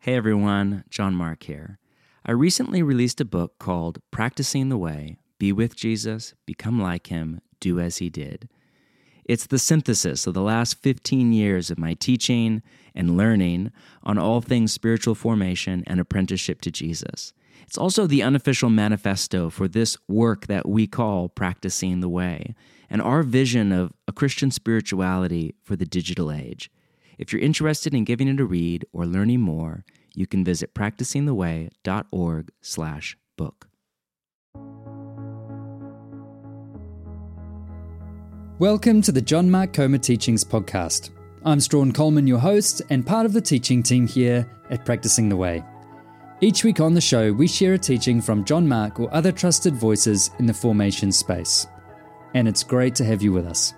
Hey everyone, John Mark here. I recently released a book called Practicing the Way, Be with Jesus, Become like Him, Do as He did. It's the synthesis of the last 15 years of my teaching and learning on all things spiritual formation and apprenticeship to Jesus. It's also the unofficial manifesto for this work that we call Practicing the Way, and our vision of a Christian spirituality for the digital age. If you're interested in giving it a read or learning more, you can visit practicingtheway.org/book. Welcome to the John Mark Comer Teachings podcast. I'm Strawn Coleman, your host, and part of the teaching team here at Practicing the Way. Each week on the show, we share a teaching from John Mark or other trusted voices in the formation space. And it's great to have you with us.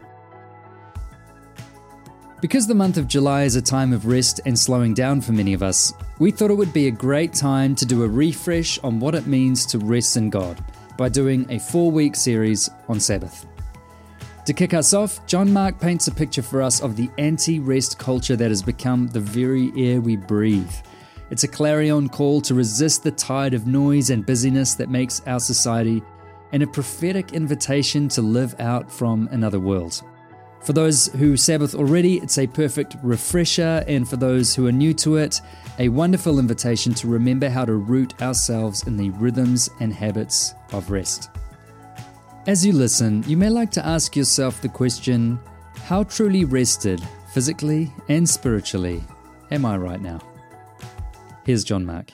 Because the month of July is a time of rest and slowing down for many of us, we thought it would be a great time to do a refresh on what it means to rest in God by doing a 4-week series on Sabbath. To kick us off, John Mark paints a picture for us of the anti-rest culture that has become the very air we breathe. It's a clarion call to resist the tide of noise and busyness that makes our society, and a prophetic invitation to live out from another world. For those who Sabbath already, it's a perfect refresher, and for those who are new to it, a wonderful invitation to remember how to root ourselves in the rhythms and habits of rest. As you listen, you may like to ask yourself the question, how truly rested, physically and spiritually, am I right now? Here's John Mark.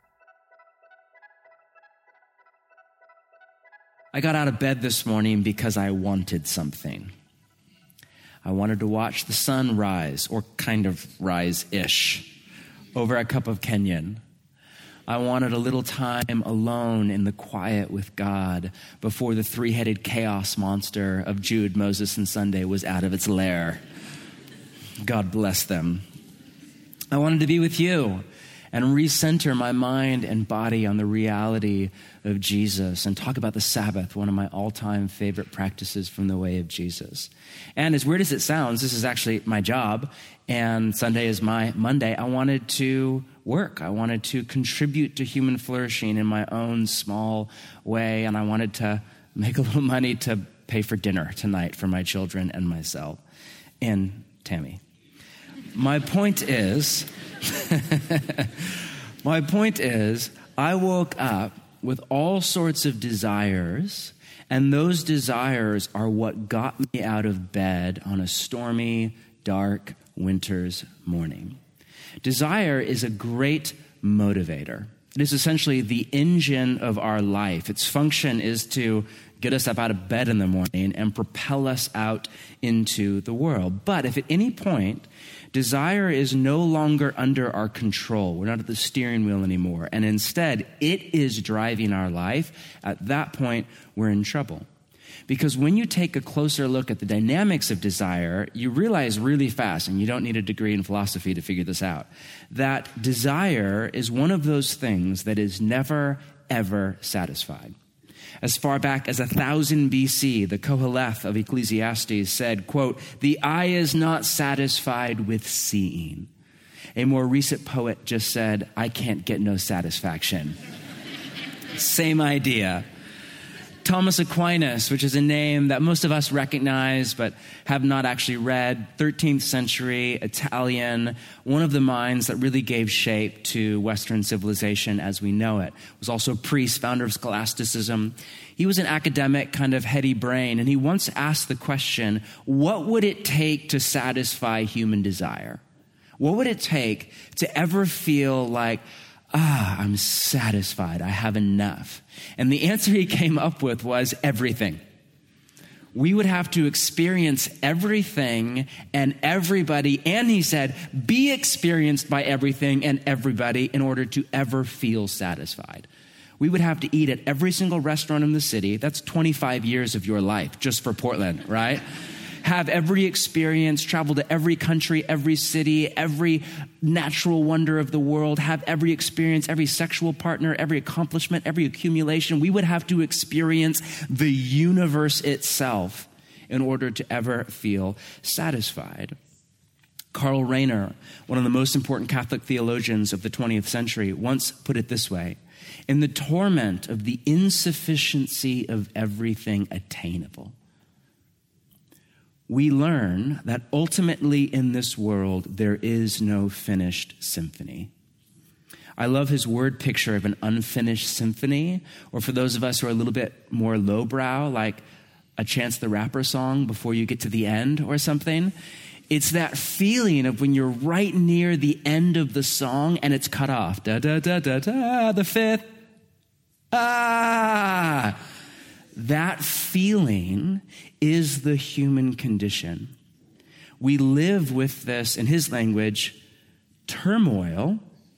I got out of bed this morning because I wanted something. I wanted to watch the sun rise, or kind of rise-ish, over a cup of Kenyan. I wanted a little time alone in the quiet with God before the three-headed chaos monster of Jude, Moses, and Sunday was out of its lair. God bless them. I wanted to be with you and recenter my mind and body on the reality of Jesus and talk about the Sabbath, one of my all-time favorite practices from the way of Jesus. And as weird as it sounds, this is actually my job, and Sunday is my Monday. I wanted to work. I wanted to contribute to human flourishing in my own small way, and I wanted to make a little money to pay for dinner tonight for my children and myself and Tammy. My point is, I woke up with all sorts of desires, and those desires are what got me out of bed on a stormy, dark winter's morning. Desire is a great motivator. It is essentially the engine of our life. Its function is to get us up out of bed in the morning and propel us out into the world. But if at any point desire is no longer under our control, we're not at the steering wheel anymore, and instead it is driving our life, at that point we're in trouble. Because when you take a closer look at the dynamics of desire, you realize really fast, and you don't need a degree in philosophy to figure this out, that desire is one of those things that is never, ever satisfied. As far back as 1000 BC, the Koheleth of Ecclesiastes said, quote, "The eye is not satisfied with seeing." A more recent poet just said, "I can't get no satisfaction." Same idea. Thomas Aquinas, which is a name that most of us recognize but have not actually read, 13th century Italian, one of the minds that really gave shape to Western civilization as we know it, was also a priest, founder of scholasticism. He was an academic, kind of heady brain, and he once asked the question, what would it take to satisfy human desire? What would it take to ever feel like, I'm satisfied, I have enough? And the answer he came up with was everything. We would have to experience everything and everybody, and he said, be experienced by everything and everybody in order to ever feel satisfied. We would have to eat at every single restaurant in the city. That's 25 years of your life just for Portland, right? Have every experience, travel to every country, every city, every natural wonder of the world, have every experience, every sexual partner, every accomplishment, every accumulation. We would have to experience the universe itself in order to ever feel satisfied. Karl Rahner, one of the most important Catholic theologians of the 20th century, once put it this way: in the torment of the insufficiency of everything attainable, we learn that ultimately in this world there is no finished symphony. I love his word picture of an unfinished symphony, or for those of us who are a little bit more lowbrow, like a Chance the Rapper song before you get to the end or something. It's that feeling of when you're right near the end of the song and it's cut off. Da, da, da, da, da, the fifth. Ah! That feeling is the human condition. We live with this, in his language, turmoil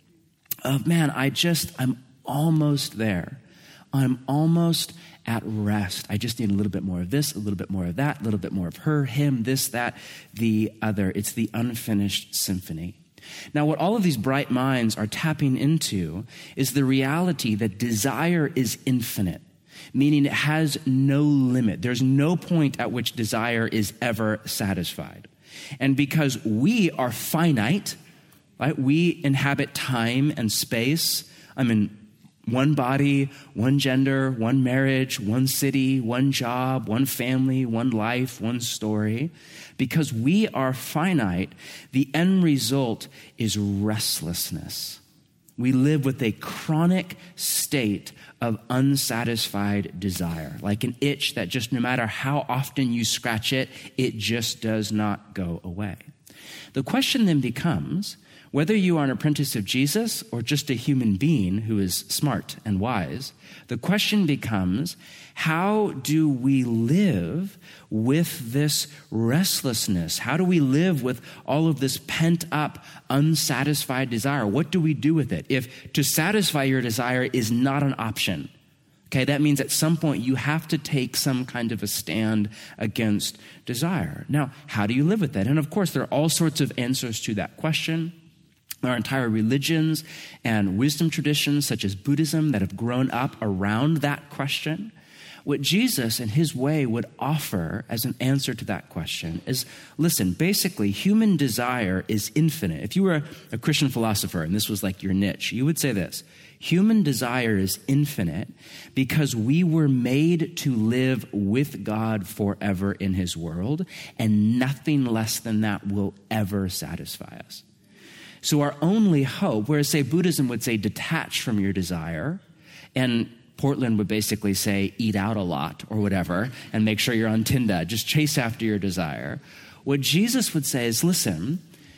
of, man, I'm almost there. I'm almost at rest. I just need a little bit more of this, a little bit more of that, a little bit more of her, him, this, that, the other. It's the unfinished symphony. Now, what all of these bright minds are tapping into is the reality that desire is infinite, meaning it has no limit. There's no point at which desire is ever satisfied. And because we are finite, right? We inhabit time and space. I'm in one body, one gender, one marriage, one city, one job, one family, one life, one story. Because we are finite, the end result is restlessness. We live with a chronic state of unsatisfied desire, like an itch that just no matter how often you scratch it, it just does not go away. The question then becomes, whether you are an apprentice of Jesus or just a human being who is smart and wise, the question becomes, how do we live with this restlessness? How do we live with all of this pent-up, unsatisfied desire? What do we do with it? If to satisfy your desire is not an option, okay, that means at some point you have to take some kind of a stand against desire. Now, how do you live with that? And of course, there are all sorts of answers to that question. There are entire religions and wisdom traditions, such as Buddhism, that have grown up around that question. What Jesus, in his way, would offer as an answer to that question is, listen, basically, human desire is infinite. If you were a Christian philosopher, and this was like your niche, you would say this: human desire is infinite because we were made to live with God forever in his world, and nothing less than that will ever satisfy us. So our only hope, whereas, say, Buddhism would say detach from your desire, and Portland would basically say eat out a lot or whatever, and make sure you're on Tinder, just chase after your desire. What Jesus would say is, listen,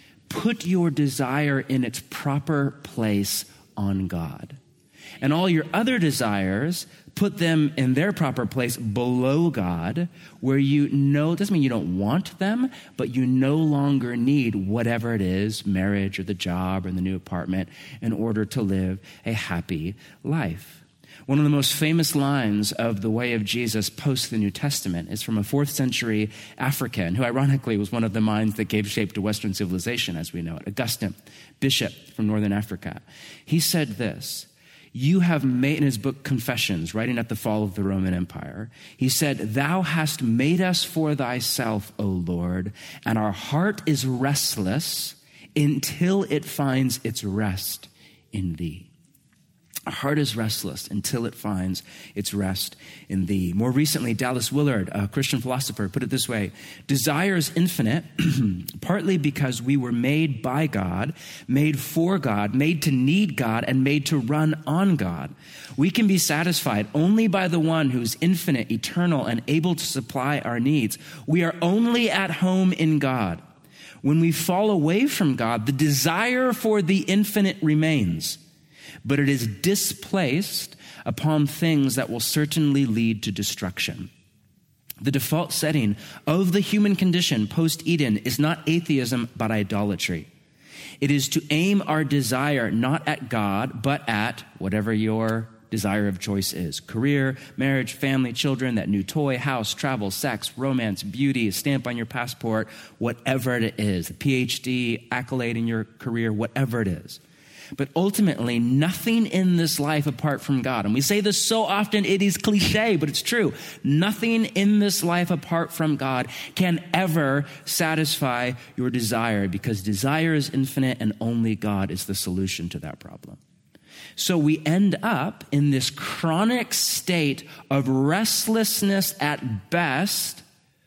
put your desire in its proper place on God. And all your other desires, put them in their proper place below God, where you know, it doesn't mean you don't want them, but you no longer need whatever it is, marriage or the job or the new apartment, in order to live a happy life. One of the most famous lines of the way of Jesus post the New Testament is from a 4th century African, who ironically was one of the minds that gave shape to Western civilization as we know it, Augustine, bishop from Northern Africa. He said this: you have made, in his book Confessions, writing at the fall of the Roman Empire, he said, "Thou hast made us for thyself, O Lord, and our heart is restless until it finds its rest in thee." Our heart is restless until it finds its rest in thee. More recently, Dallas Willard, a Christian philosopher, put it this way: desire is infinite, partly because we were made by God, made for God, made to need God, and made to run on God. We can be satisfied only by the one who's infinite, eternal, and able to supply our needs. We are only at home in God. When we fall away from God, the desire for the infinite remains, but it is displaced upon things that will certainly lead to destruction. The default setting of the human condition post-Eden is not atheism, but idolatry. It is to aim our desire not at God, but at whatever your desire of choice is: career, marriage, family, children, that new toy, house, travel, sex, romance, beauty, a stamp on your passport, whatever it is, a PhD, accolade in your career, whatever it is. But ultimately, nothing in this life apart from God, and we say this so often, it is cliche, but it's true. Nothing in this life apart from God can ever satisfy your desire, because desire is infinite and only God is the solution to that problem. So we end up in this chronic state of restlessness at best,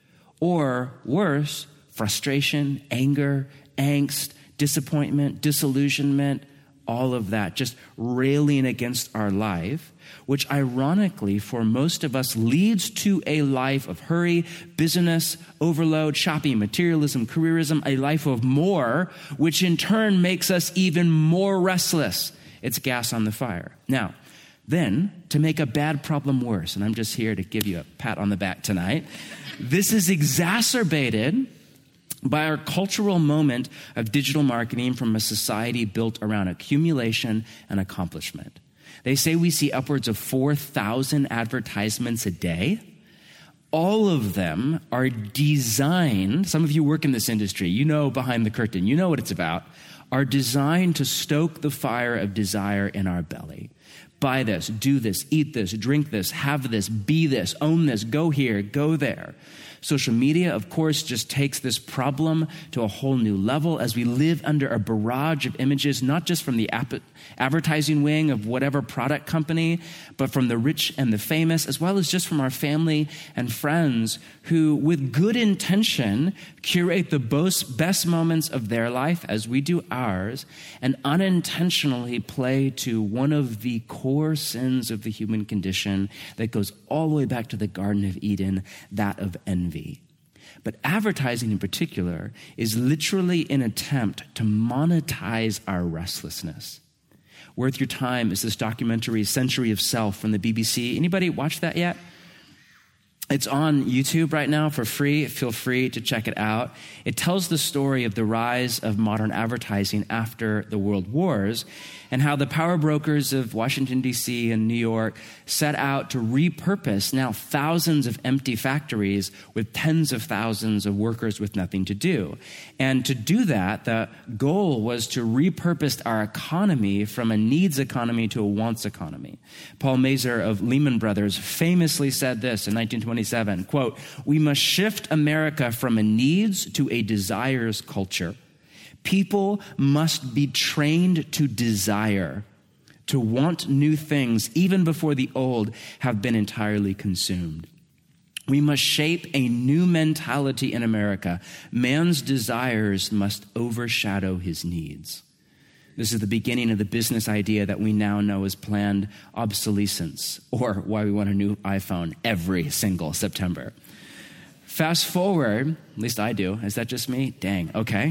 or worse, frustration, anger, angst, disappointment, disillusionment, all of that, just railing against our life, which ironically for most of us leads to a life of hurry, busyness, overload, shopping, materialism, careerism, a life of more, which in turn makes us even more restless. It's gas on the fire. Now, then, to make a bad problem worse, and I'm just here to give you a pat on the back tonight, this is exacerbated by our cultural moment of digital marketing from a society built around accumulation and accomplishment. They say we see upwards of 4,000 advertisements a day. All of them are designed, some of you work in this industry, you know behind the curtain, you know what it's about, are designed to stoke the fire of desire in our belly. Buy this, do this, eat this, drink this, have this, be this, own this, go here, go there. Social media, of course, just takes this problem to a whole new level as we live under a barrage of images, not just from the advertising wing of whatever product company, but from the rich and the famous, as well as just from our family and friends who, with good intention, curate the best moments of their life as we do ours, and unintentionally play to one of the core sins of the human condition that goes all the way back to the Garden of Eden, that of envy. But advertising in particular is literally an attempt to monetize our restlessness. Worth Your Time is this documentary, Century of Self, from the BBC. Anybody watch that yet? It's on YouTube right now for free. Feel free to check it out. It tells the story of the rise of modern advertising after the World Wars and how the power brokers of Washington, D.C. and New York set out to repurpose now thousands of empty factories with tens of thousands of workers with nothing to do. And to do that, the goal was to repurpose our economy from a needs economy to a wants economy. Paul Mazur of Lehman Brothers famously said this in 1927, quote, "We must shift America from a needs to a desires culture. People must be trained to desire, to want new things even before the old have been entirely consumed. We must shape a new mentality in America. Man's desires must overshadow his needs." This is the beginning of the business idea that we now know as planned obsolescence, or why we want a new iPhone every single September. Fast forward, at least I do. Is that just me? Dang, okay.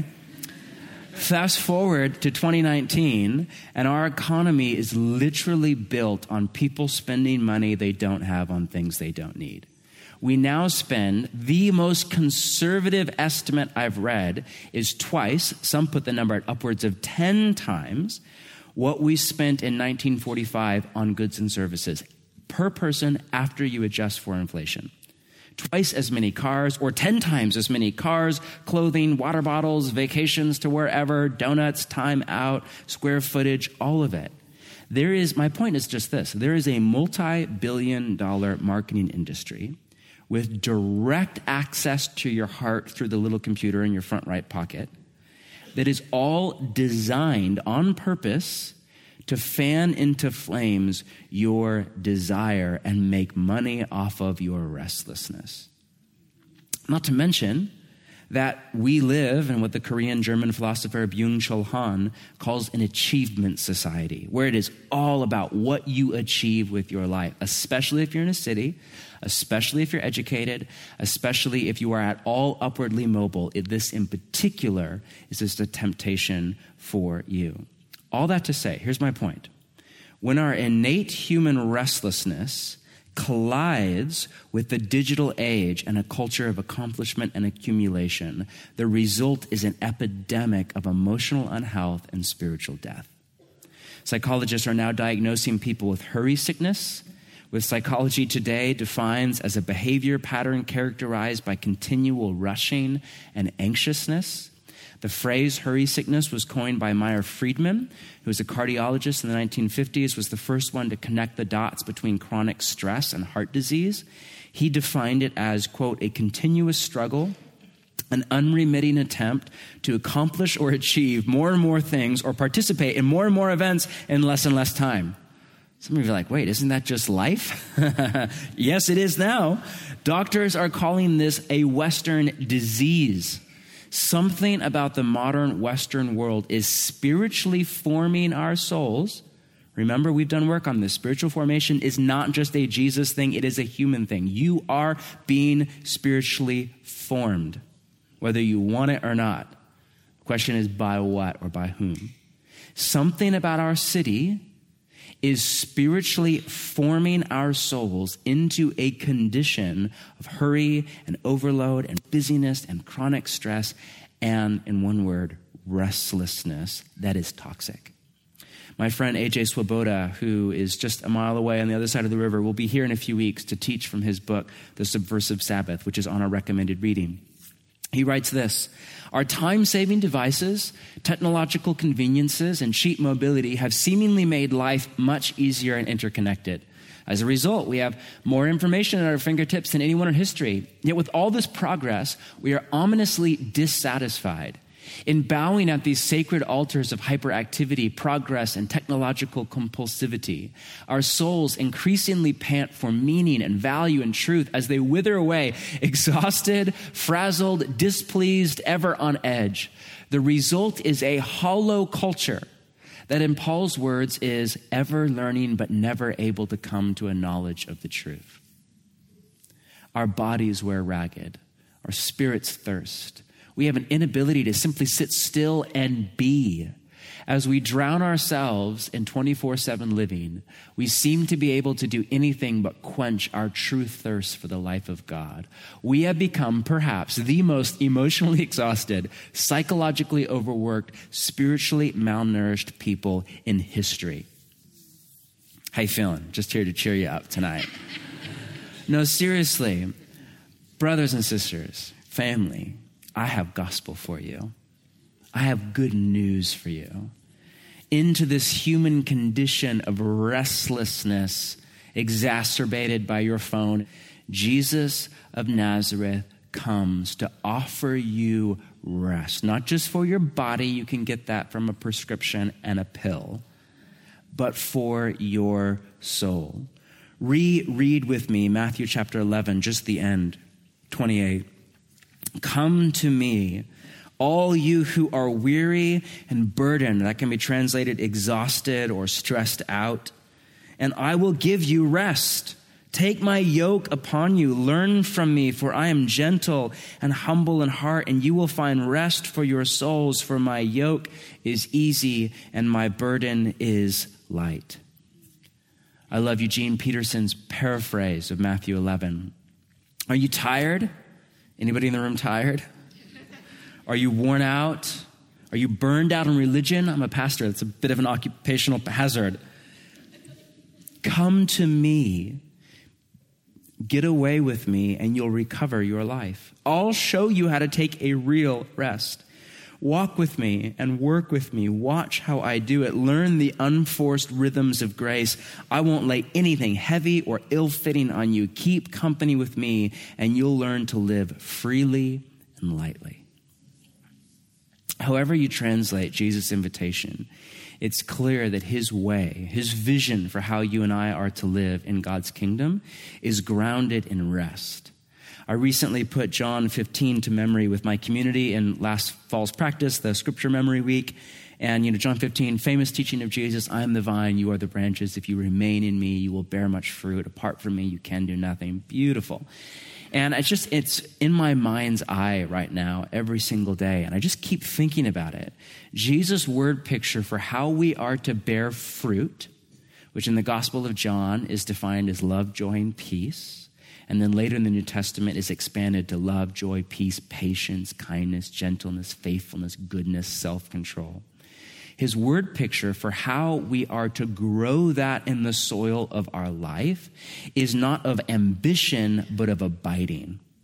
Fast forward to 2019, and our economy is literally built on people spending money they don't have on things they don't need. We now spend, the most conservative estimate I've read is twice, some put the number at upwards of 10 times, what we spent in 1945 on goods and services per person after you adjust for inflation. Twice as many cars, or 10 times as many cars, clothing, water bottles, vacations to wherever, donuts, time out, square footage, all of it. My point is just this. There is a multi-billion-dollar marketing industry with direct access to your heart through the little computer in your front right pocket that is all designed on purpose to fan into flames your desire and make money off of your restlessness. Not to mention that we live in what the Korean-German philosopher Byung-Chul Han calls an achievement society, where it is all about what you achieve with your life, especially if you're in a city, especially if you're educated, especially if you are at all upwardly mobile. This in particular is just a temptation for you. All that to say, here's my point. When our innate human restlessness collides with the digital age and a culture of accomplishment and accumulation, the result is an epidemic of emotional unhealth and spiritual death. Psychologists are now diagnosing people with hurry sickness, which psychology today defines as a behavior pattern characterized by continual rushing and anxiousness. The phrase hurry sickness was coined by Meyer Friedman, who was a cardiologist in the 1950s, was the first one to connect the dots between chronic stress and heart disease. He defined it as, quote, a continuous struggle, an unremitting attempt to accomplish or achieve more and more things or participate in more and more events in less and less time. Some of you are like, wait, isn't that just life? Yes, it is now. Doctors are calling this a Western disease. Something about the modern Western world is spiritually forming our souls. Remember, we've done work on this. Spiritual formation is not just a Jesus thing. It is a human thing. You are being spiritually formed, whether you want it or not. The question is by what or by whom? Something about our city is spiritually forming our souls into a condition of hurry and overload and busyness and chronic stress and, in one word, restlessness that is toxic. My friend AJ Swoboda, who is just a mile away on the other side of the river, will be here in a few weeks to teach from his book, The Subversive Sabbath, which is on our recommended reading. He writes this: our time-saving devices, technological conveniences, and cheap mobility have seemingly made life much easier and interconnected. As a result, we have more information at our fingertips than anyone in history. Yet with all this progress, we are ominously dissatisfied. In bowing at these sacred altars of hyperactivity, progress, and technological compulsivity, our souls increasingly pant for meaning and value and truth as they wither away, exhausted, frazzled, displeased, ever on edge. The result is a hollow culture that, in Paul's words, is ever learning but never able to come to a knowledge of the truth. Our bodies wear ragged. Our spirits thirst. We have an inability to simply sit still and be. As we drown ourselves in 24/7 living, we seem to be able to do anything but quench our true thirst for the life of God. We have become perhaps the most emotionally exhausted, psychologically overworked, spiritually malnourished people in history. How you feeling? Just here to cheer you up tonight. No, seriously, brothers and sisters, family, I have gospel for you. I have good news for you. Into this human condition of restlessness exacerbated by your phone, Jesus of Nazareth comes to offer you rest. Not just for your body, you can get that from a prescription and a pill, but for your soul. Reread with me Matthew chapter 11, just the end, 28. Come to me, all you who are weary and burdened, that can be translated exhausted or stressed out, and I will give you rest. Take my yoke upon you, learn from me, for I am gentle and humble in heart, and you will find rest for your souls, for my yoke is easy and my burden is light. I love Eugene Peterson's paraphrase of Matthew 11. Are you tired? Anybody in the room tired? Are you worn out? Are you burned out in religion? I'm a pastor. It's a bit of an occupational hazard. Come to me. Get away with me and you'll recover your life. I'll show you how to take a real rest. Walk with me and work with me. Watch how I do it. Learn the unforced rhythms of grace. I won't lay anything heavy or ill-fitting on you. Keep company with me and you'll learn to live freely and lightly. However you translate Jesus' invitation, it's clear that his way, his vision for how you and I are to live in God's kingdom is grounded in rest. I recently put John 15 to memory with my community in last fall's practice, the scripture memory week. And, John 15, famous teaching of Jesus, I am the vine, you are the branches. If you remain in me, you will bear much fruit. Apart from me, you can do nothing. Beautiful. And it's in my mind's eye right now every single day. And I just keep thinking about it. Jesus' word picture for how we are to bear fruit, which in the Gospel of John is defined as love, joy, and peace. And then later in the New Testament is expanded to love, joy, peace, patience, kindness, gentleness, faithfulness, goodness, self-control. His word picture for how we are to grow that in the soil of our life is not of ambition, but of abiding.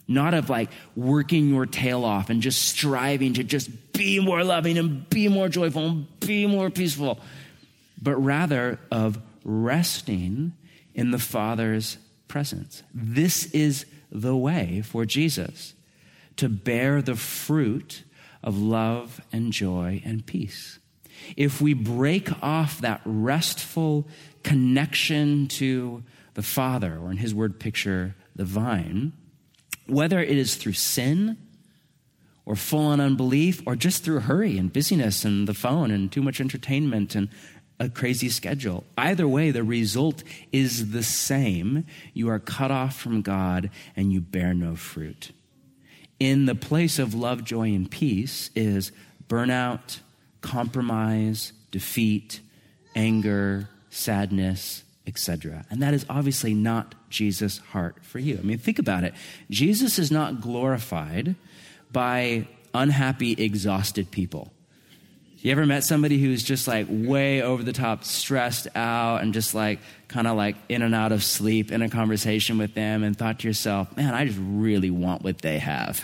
not of like working your tail off and just striving to just be more loving and be more joyful and be more peaceful, but rather of resting in the Father's presence. This is the way for Jesus to bear the fruit of love and joy and peace. If we break off that restful connection to the Father, or in his word picture, the vine, whether it is through sin or full-on unbelief or just through hurry and busyness and the phone and too much entertainment and a crazy schedule, either way, the result is the same. You are cut off from God and you bear no fruit. In the place of love, joy, and peace is burnout, compromise, defeat, anger, sadness, etc. And that is obviously not Jesus' heart for you. I mean, think about it. Jesus is not glorified by unhappy, exhausted people. You ever met somebody who's just like way over the top, stressed out, and just like kind of like in and out of sleep in a conversation with them and thought to yourself, man, I just really want what they have.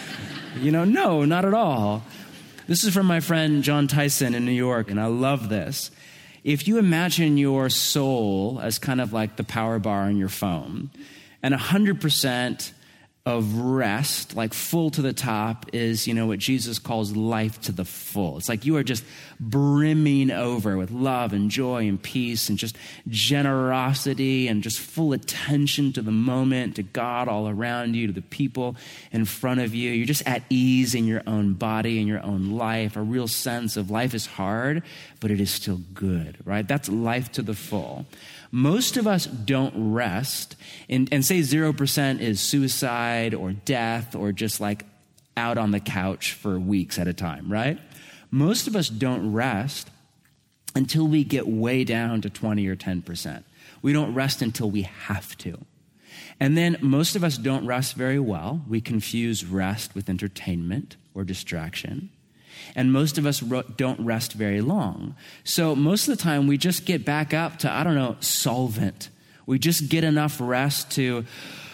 No, not at all. This is from my friend John Tyson in New York, and I love this. If you imagine your soul as kind of like the power bar on your phone, and 100% of rest, like full to the top, is, what Jesus calls life to the full. It's like you are just brimming over with love and joy and peace and just generosity and just full attention to the moment, to God all around you, to the people in front of you. You're just at ease in your own body and your own life, a real sense of life is hard, but it is still good, right? That's life to the full. Most of us don't rest, and say 0% is suicide or death or just like out on the couch for weeks at a time, right? Most of us don't rest until we get way down to 20 or 10%. We don't rest until we have to. And then most of us don't rest very well. We confuse rest with entertainment or distraction. And most of us don't rest very long. So most of the time we just get back up to, solvent. We just get enough rest to,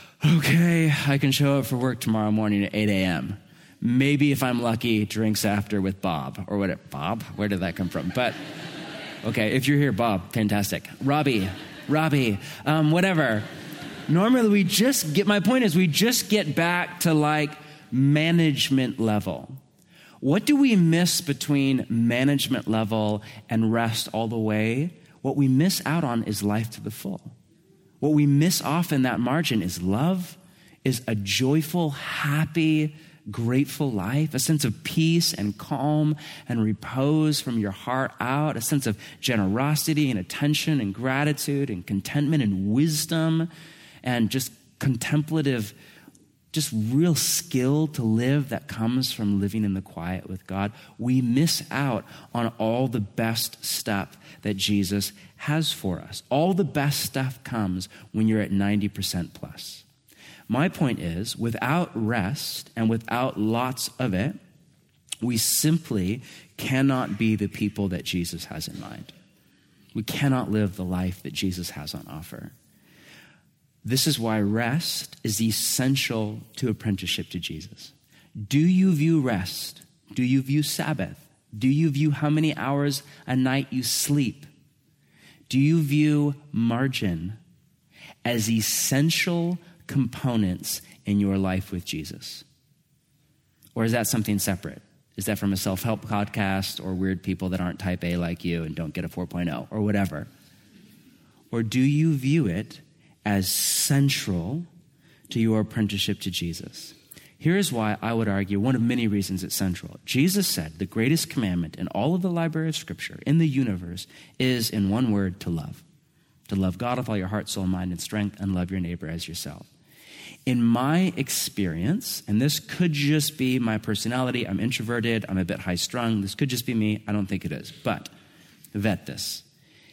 okay, I can show up for work tomorrow morning at 8 a.m. Maybe if I'm lucky, drinks after with Bob or whatever. Bob? Where did that come from? But okay, if you're here, Bob, fantastic. Robbie, whatever. Normally my point is we just get back to like management level. What do we miss between management level and rest all the way? What we miss out on is life to the full. What we miss off in that margin is love, is a joyful, happy, grateful life, a sense of peace and calm and repose from your heart out, a sense of generosity and attention and gratitude and contentment and wisdom and just contemplative, just real skill to live that comes from living in the quiet with God. We miss out on all the best stuff that Jesus has for us. All the best stuff comes when you're at 90% plus. My point is, without rest and without lots of it, we simply cannot be the people that Jesus has in mind. We cannot live the life that Jesus has on offer. This is why rest is essential to apprenticeship to Jesus. Do you view rest? Do you view Sabbath? Do you view how many hours a night you sleep? Do you view margin as essential components in your life with Jesus? Or is that something separate? Is that from a self-help podcast or weird people that aren't type A like you and don't get a 4.0 or whatever? Or do you view it as central to your apprenticeship to Jesus? Here's why I would argue one of many reasons it's central. Jesus said the greatest commandment in all of the library of Scripture, in the universe, is in one word, to love. To love God with all your heart, soul, mind, and strength, and love your neighbor as yourself. In my experience, and this could just be my personality, I'm introverted, I'm a bit high-strung, this could just be me, I don't think it is, but vet this.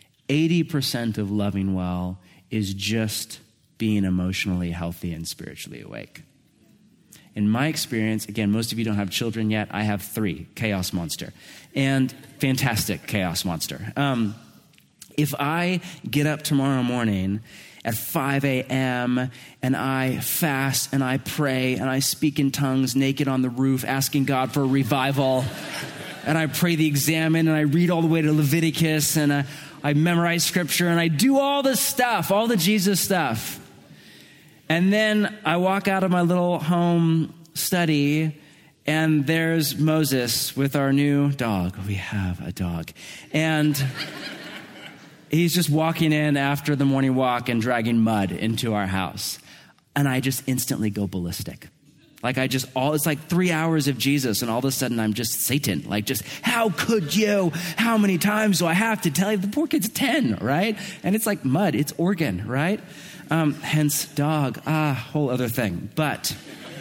80% of loving well is just being emotionally healthy and spiritually awake. In my experience, again, most of you don't have children yet. I have 3, Chaos Monster, and fantastic Chaos Monster. If I get up tomorrow morning at 5 a.m. and I fast and I pray and I speak in tongues naked on the roof asking God for a revival, and I pray the examen and I read all the way to Leviticus and I memorize scripture and I do all this stuff, all the Jesus stuff. And then I walk out of my little home study and there's Moses with our new dog. We have a dog. And he's just walking in after the morning walk and dragging mud into our house. And I just instantly go ballistic. It's like 3 hours of Jesus, and all of a sudden I'm just Satan. How could you? How many times do I have to tell you? The poor kid's 10, right? And it's like mud, it's organ, right? Hence dog, whole other thing. But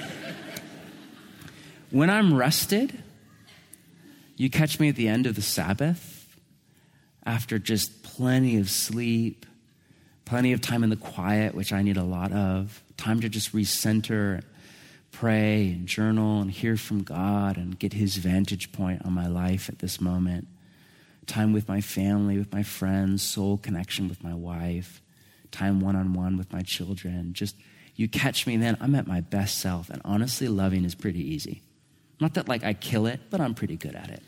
when I'm rested, you catch me at the end of the Sabbath, after just plenty of sleep, plenty of time in the quiet, which I need a lot of, time to just recenter, pray and journal and hear from God and get his vantage point on my life at this moment. Time with my family, with my friends, soul connection with my wife, time one-on-one with my children. Just, you catch me then, I'm at my best self. And honestly, loving is pretty easy. Not that I kill it, but I'm pretty good at it.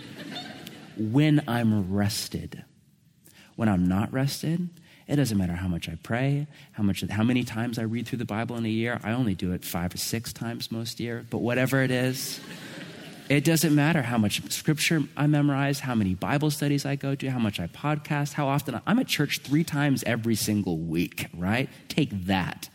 When I'm rested. When I'm not rested, it doesn't matter how much I pray, how many times I read through the Bible in a year. I only do it 5 or 6 times most year, but whatever it is, it doesn't matter how much scripture I memorize, how many Bible studies I go to, how much I podcast, how often I'm at church 3 times every single week, right? Take that.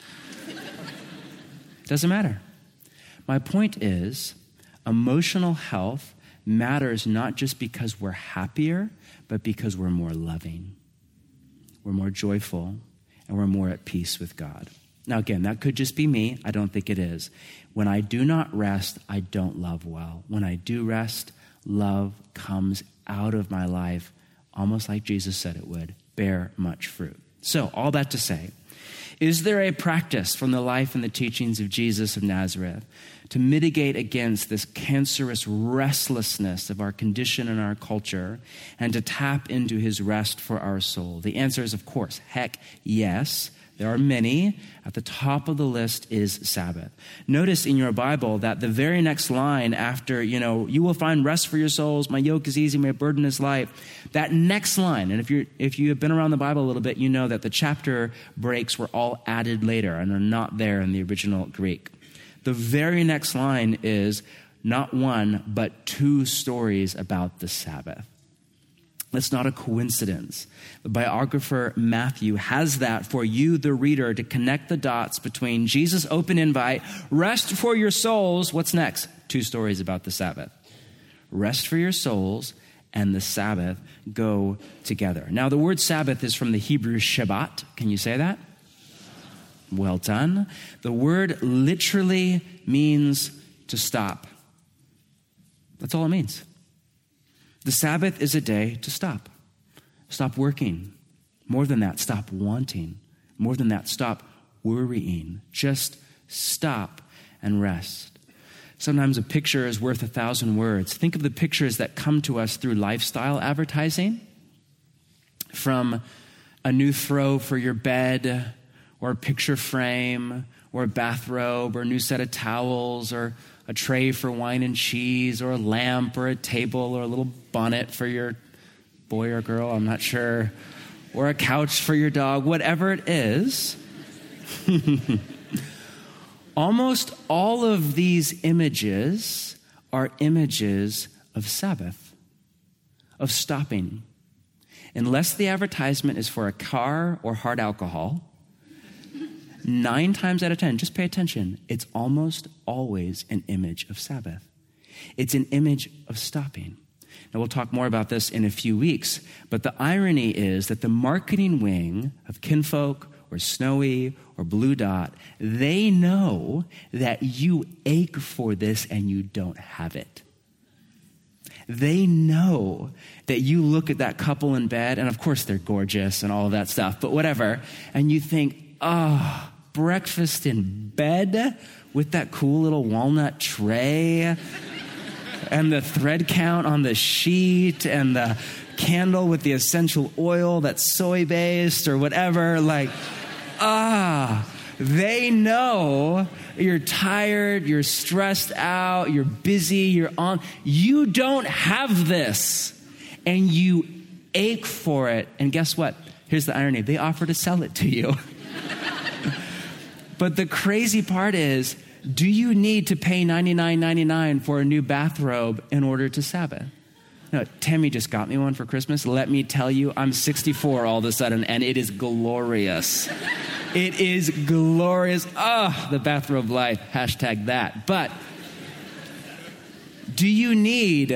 Doesn't matter. My point is, emotional health matters not just because we're happier, but because we're more loving. We're more joyful, and we're more at peace with God. Now, again, that could just be me. I don't think it is. When I do not rest, I don't love well. When I do rest, love comes out of my life, almost like Jesus said it would, bear much fruit. So, all that to say, is there a practice from the life and the teachings of Jesus of Nazareth to mitigate against this cancerous restlessness of our condition and our culture and to tap into his rest for our soul? The answer is, of course, heck yes. There are many. At the top of the list is Sabbath. Notice in your Bible that the very next line after, you will find rest for your souls, my yoke is easy, my burden is light. That next line, and if you have been around the Bible a little bit, you know that the chapter breaks were all added later and are not there in the original Greek. The very next line is not 1, but 2 stories about the Sabbath. That's not a coincidence. The biographer Matthew has that for you, the reader, to connect the dots between Jesus' open invite, rest for your souls. What's next? 2 stories about the Sabbath. Rest for your souls and the Sabbath go together. Now, the word Sabbath is from the Hebrew Shabbat. Can you say that? Well done. The word literally means to stop. That's all it means. The Sabbath is a day to stop. Stop working. More than that, stop wanting. More than that, stop worrying. Just stop and rest. Sometimes a picture is worth 1,000 words. Think of the pictures that come to us through lifestyle advertising. From a new throw for your bed, or a picture frame, or a bathrobe, or a new set of towels, or a tray for wine and cheese, or a lamp, or a table, or a little bonnet for your boy or girl, I'm not sure, or a couch for your dog, whatever it is. Almost all of these images are images of Sabbath, of stopping. Unless the advertisement is for a car or hard alcohol, 9 times out of 10, just pay attention, it's almost always an image of Sabbath. It's an image of stopping. Now, we'll talk more about this in a few weeks, but the irony is that the marketing wing of Kinfolk or Snowy or Blue Dot, they know that you ache for this and you don't have it. They know that you look at that couple in bed, and of course they're gorgeous and all of that stuff, but whatever, and you think, breakfast in bed with that cool little walnut tray and the thread count on the sheet and the candle with the essential oil that's soy-based or whatever. Like, they know you're tired, you're stressed out, you're busy, you're on. You don't have this, and you ache for it. And guess what? Here's the irony. They offer to sell it to you. But the crazy part is, do you need to pay $99.99 for a new bathrobe in order to Sabbath? No, Tammy just got me one for Christmas. Let me tell you, I'm 64 all of a sudden, and it is glorious. It is glorious. The bathrobe life, hashtag that. But do you need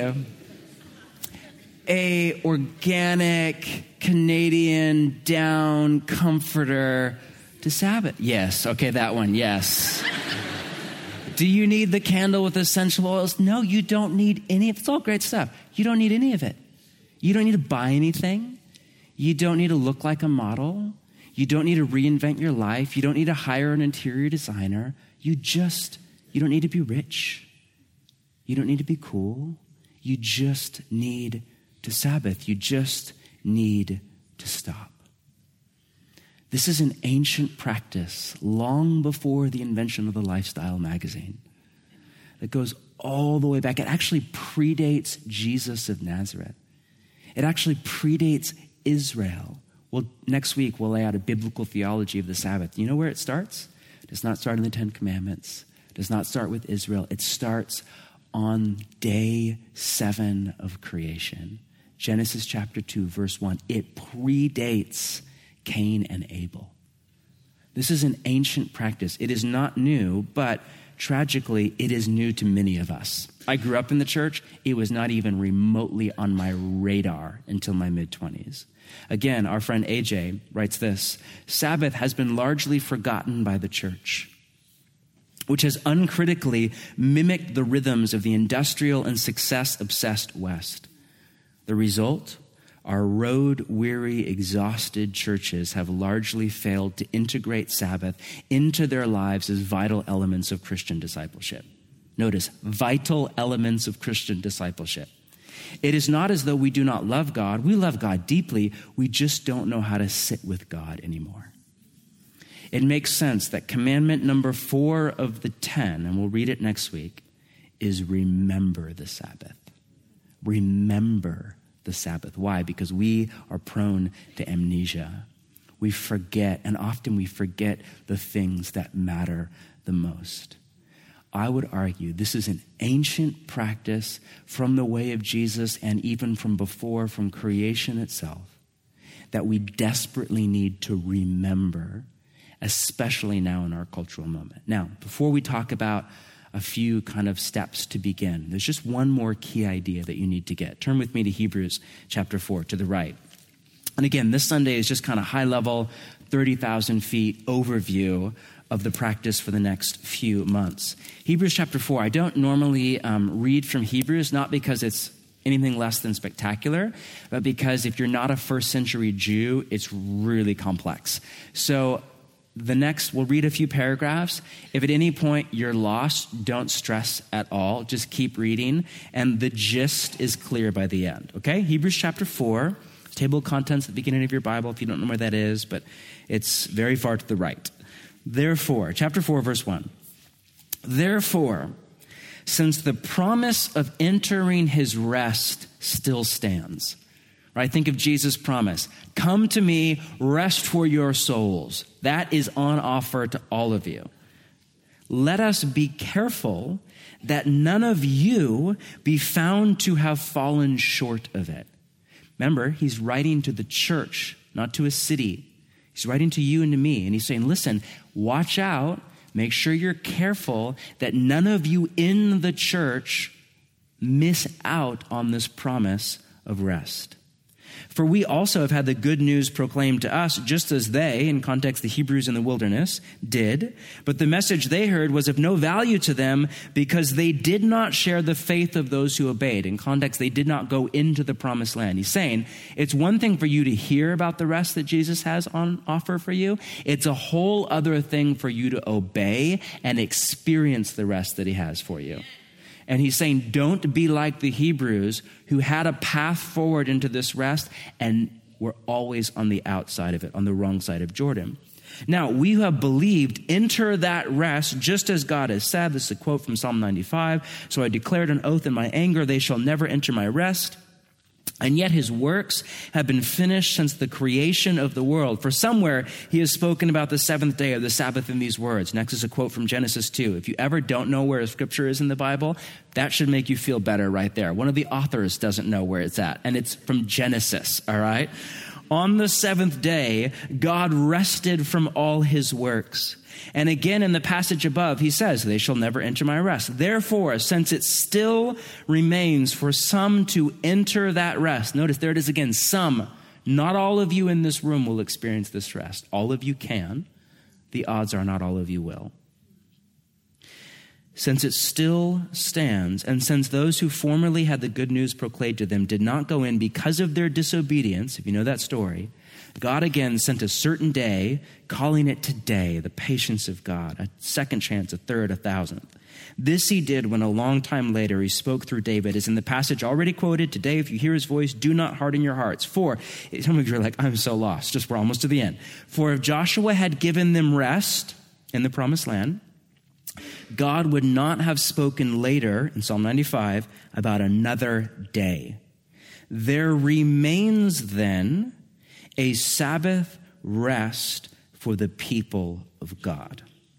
a organic Canadian down comforter to Sabbath? Yes. Okay, that one. Yes. Do you need the candle with essential oils? No, you don't need any of it. It's all great stuff. You don't need any of it. You don't need to buy anything. You don't need to look like a model. You don't need to reinvent your life. You don't need to hire an interior designer. You don't need to be rich. You don't need to be cool. You just need to Sabbath. You just need to stop. This is an ancient practice long before the invention of the Lifestyle magazine that goes all the way back. It actually predates Jesus of Nazareth. It actually predates Israel. Well, next week we'll lay out a biblical theology of the Sabbath. You know where it starts? It does not start in the Ten Commandments. It does not start with Israel. It starts on day 7 of creation. Genesis chapter 2, verse 1. It predates Cain and Abel. This is an ancient practice. It is not new, but tragically, it is new to many of us. I grew up in the church. It was not even remotely on my radar until my mid-20s. Again, our friend AJ writes this: Sabbath has been largely forgotten by the church, which has uncritically mimicked the rhythms of the industrial and success-obsessed West. The result? Our road-weary, exhausted churches have largely failed to integrate Sabbath into their lives as vital elements of Christian discipleship. Notice, vital elements of Christian discipleship. It is not as though we do not love God. We love God deeply. We just don't know how to sit with God anymore. It makes sense that commandment number 4 of the 10, and we'll read it next week, is remember the Sabbath. Remember the Sabbath. Why? Because we are prone to amnesia. We forget, and often we forget the things that matter the most. I would argue this is an ancient practice from the way of Jesus and even from before, from creation itself, that we desperately need to remember, especially now in our cultural moment. Now, before we talk about a few kind of steps to begin, there's just one more key idea that you need to get. Turn with me to Hebrews chapter 4 to the right. And again, this Sunday is just kind of high level, 30,000 feet overview of the practice for the next few months. Hebrews chapter 4, I don't normally read from Hebrews, not because it's anything less than spectacular, but because if you're not a first century Jew, it's really complex. So we'll read a few paragraphs. If at any point you're lost, don't stress at all. Just keep reading, and the gist is clear by the end, okay? Hebrews chapter 4, table of contents at the beginning of your Bible, if you don't know where that is, but it's very far to the right. Therefore, chapter 4, verse 1. Therefore, since the promise of entering his rest still stands, right? Think of Jesus' promise. Come to me, rest for your souls. That is on offer to all of you. Let us be careful that none of you be found to have fallen short of it. Remember, he's writing to the church, not to a city. He's writing to you and to me, and he's saying, listen, watch out, make sure you're careful that none of you in the church miss out on this promise of rest. For we also have had the good news proclaimed to us, just as they, in context the Hebrews in the wilderness, did. But the message they heard was of no value to them because they did not share the faith of those who obeyed. In context, they did not go into the promised land. He's saying it's one thing for you to hear about the rest that Jesus has on offer for you. It's a whole other thing for you to obey and experience the rest that he has for you. And he's saying, don't be like the Hebrews who had a path forward into this rest and were always on the outside of it, on the wrong side of Jordan. Now, we who have believed enter that rest just as God has said. This is a quote from Psalm 95. So I declared an oath in my anger, they shall never enter my rest. And yet his works have been finished since the creation of the world. For somewhere he has spoken about the seventh day of the Sabbath in these words. Next is a quote from Genesis 2. If you ever don't know where a scripture is in the Bible, that should make you feel better right there. One of the authors doesn't know where it's at, and it's from Genesis, all right? On the seventh day, God rested from all his works. And again in the passage above, he says, they shall never enter my rest. Therefore, since it still remains for some to enter that rest, notice there it is again, some, not all of you in this room will experience this rest. All of you can. The odds are not all of you will. Since it still stands, and since those who formerly had the good news proclaimed to them did not go in because of their disobedience, if you know that story, God again sent a certain day, calling it today, the patience of God, a second chance, a third, a thousandth. This he did when a long time later he spoke through David, as in the passage already quoted, today if you hear his voice, do not harden your hearts. For, some of you are like, I'm so lost, just we're almost to the end. For if Joshua had given them rest in the promised land, God would not have spoken later in Psalm 95 about another day. There remains then a Sabbath rest for the people of God.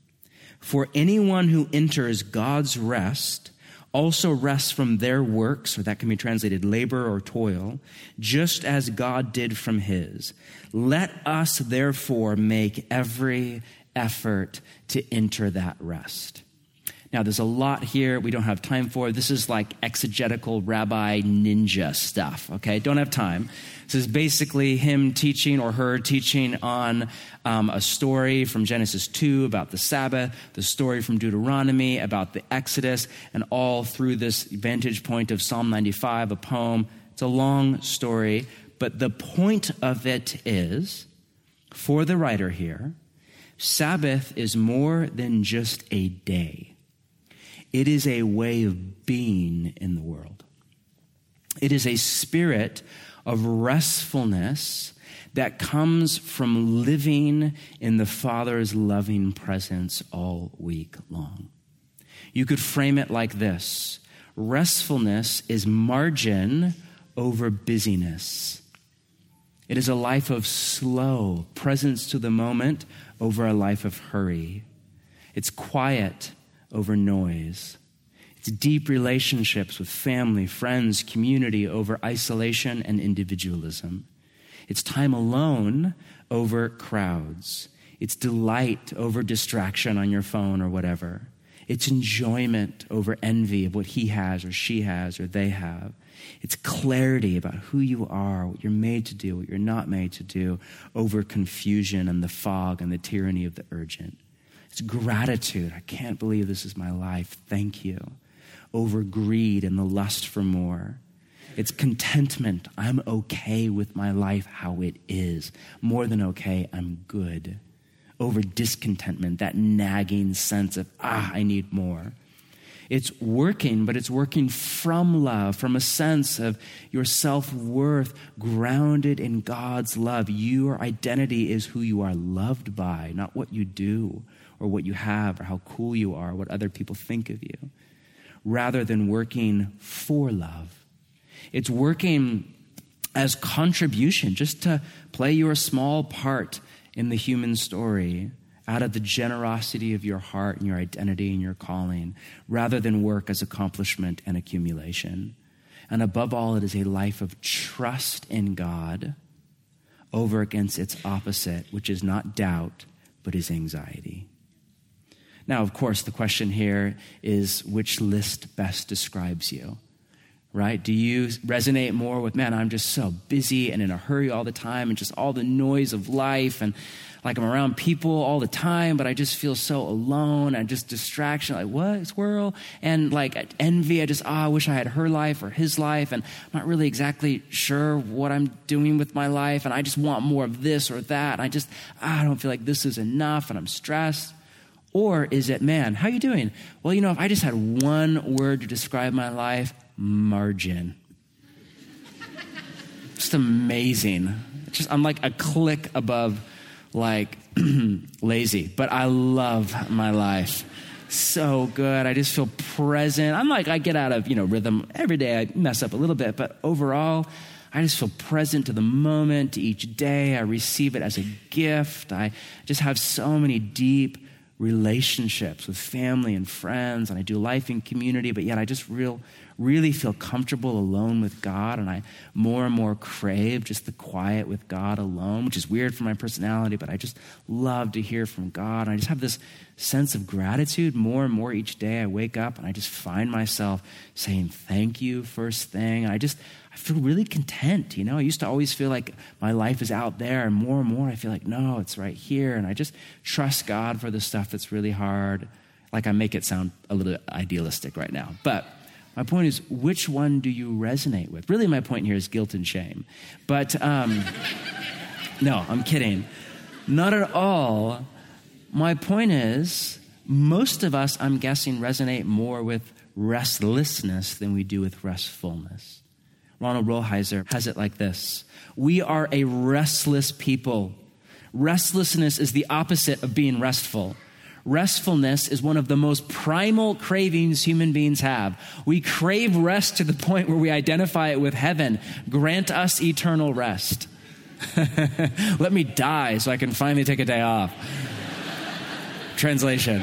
For anyone who enters God's rest also rests from their works, or that can be translated labor or toil, just as God did from his. Let us therefore make every effort to enter that rest. Now, there's a lot here we don't have time for. This is like exegetical rabbi ninja stuff, okay? Don't have time. This is basically him teaching or her teaching on a story from Genesis 2 about the Sabbath, the story from Deuteronomy about the Exodus, and all through this vantage point of Psalm 95, a poem. It's a long story, but the point of it is, for the writer here, Sabbath is more than just a day. It is a way of being in the world. It is a spirit of restfulness that comes from living in the Father's loving presence all week long. You could frame it like this. Restfulness is margin over busyness. It is a life of slow presence to the moment over a life of hurry. It's quiet over noise. It's deep relationships with family, friends, community over isolation and individualism. It's time alone over crowds. It's delight over distraction on your phone or whatever. It's enjoyment over envy of what he has or she has or they have. It's clarity about who you are, what you're made to do, what you're not made to do, over confusion and the fog and the tyranny of the urgent. It's gratitude. I can't believe this is my life. Thank you. Over greed and the lust for more. It's contentment. I'm okay with my life how it is. More than okay, I'm good. Over discontentment, that nagging sense of, I need more. It's working, but it's working from love, from a sense of your self-worth grounded in God's love. Your identity is who you are loved by, not what you do or what you have or how cool you are, what other people think of you, rather than working for love. It's working as contribution, just to play your small part in the human story out of the generosity of your heart and your identity and your calling, rather than work as accomplishment and accumulation. And above all, it is a life of trust in God over against its opposite, which is not doubt, but is anxiety. Now, of course, the question here is which list best describes you, right? Do you resonate more with, man, I'm just so busy and in a hurry all the time and just all the noise of life and like I'm around people all the time, but I just feel so alone and just distraction, like what, squirrel? And like envy, I wish I had her life or his life, and I'm not really exactly sure what I'm doing with my life, and I just want more of this or that. I don't feel like this is enough, and I'm stressed. Or is it, man, how you doing? Well, if I just had one word to describe my life, margin. Just amazing. I'm like a click above lazy, but I love my life. So good. I just feel present. I get out of, rhythm every day. I mess up a little bit, but overall, I just feel present to the moment, to each day. I receive it as a gift. I just have so many deep relationships with family and friends, and I do life in community, but yet I just really feel comfortable alone with God, and I more and more crave just the quiet with God alone, which is weird for my personality, but I just love to hear from God. And I just have this sense of gratitude more and more each day. I wake up and I just find myself saying thank you first thing. And I feel really content. I used to always feel like my life is out there, and more I feel like, no, it's right here. And I just trust God for the stuff that's really hard. Like I make it sound a little idealistic right now. But my point is, which one do you resonate with? Really, my point here is guilt and shame. But no, I'm kidding. Not at all. My point is, most of us, I'm guessing, resonate more with restlessness than we do with restfulness. Ronald Rolheiser has it like this: we are a restless people. Restlessness is the opposite of being restful. Restfulness is one of the most primal cravings human beings have. We crave rest to the point where we identify it with heaven. Grant us eternal rest. Let me die so I can finally take a day off. Translation.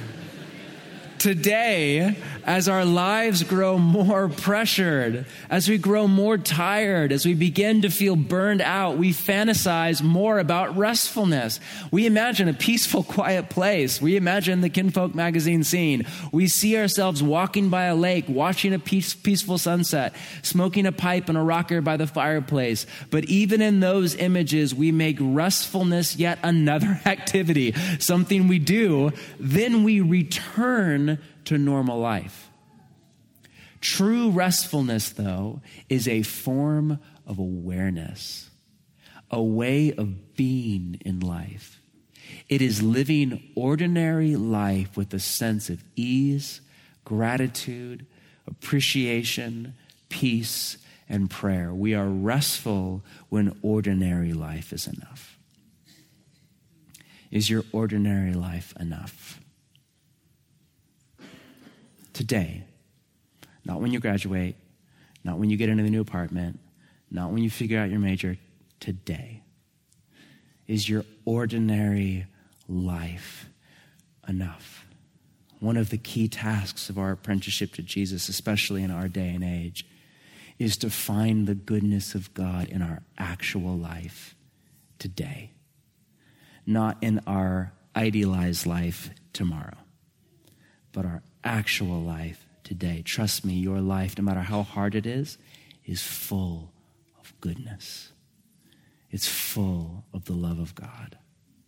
Today, as our lives grow more pressured, as we grow more tired, as we begin to feel burned out, we fantasize more about restfulness. We imagine a peaceful, quiet place. We imagine the Kinfolk magazine scene. We see ourselves walking by a lake, watching a peaceful sunset, smoking a pipe and a rocker by the fireplace. But even in those images, we make restfulness yet another activity, something we do. Then we return to normal life. True restfulness, though, is a form of awareness, a way of being in life. It is living ordinary life with a sense of ease, gratitude, appreciation, peace, and prayer. We are restful when ordinary life is enough. Is your ordinary life enough? Today, not when you graduate, not when you get into the new apartment, not when you figure out your major. Today, is your ordinary life enough? One of the key tasks of our apprenticeship to Jesus, especially in our day and age, is to find the goodness of God in our actual life today, not in our idealized life tomorrow, but our actual life today. Trust me, your life, no matter how hard it is full of goodness. It's full of the love of God.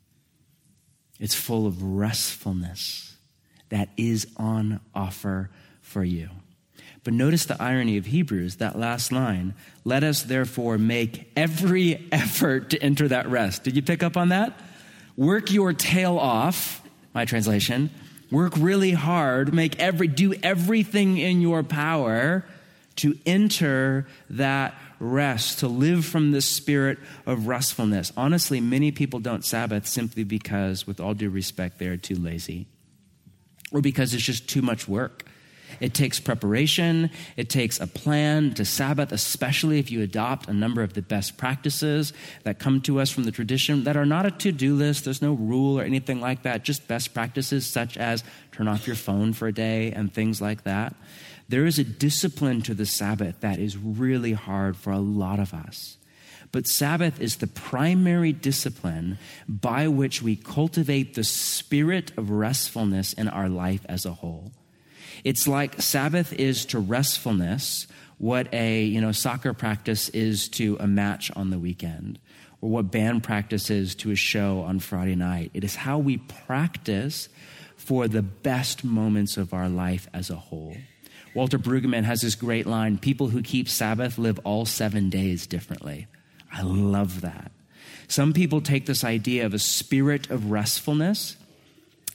It's full of restfulness that is on offer for you. But notice the irony of Hebrews, that last line: let us therefore make every effort to enter that rest. Did you pick up on that? Work your tail off, my translation. Work really hard, do everything in your power to enter that rest, to live from the spirit of restfulness. Honestly, many people don't Sabbath simply because, with all due respect, they're too lazy, or because it's just too much work. It takes preparation. It takes a plan to Sabbath, especially if you adopt a number of the best practices that come to us from the tradition that are not a to-do list. There's no rule or anything like that, just best practices such as turn off your phone for a day and things like that. There is a discipline to the Sabbath that is really hard for a lot of us. But Sabbath is the primary discipline by which we cultivate the spirit of restfulness in our life as a whole. It's like Sabbath is to restfulness what a soccer practice is to a match on the weekend, or what band practice is to a show on Friday night. It is how we practice for the best moments of our life as a whole. Walter Brueggemann has this great line: people who keep Sabbath live all 7 days differently. I love that. Some people take this idea of a spirit of restfulness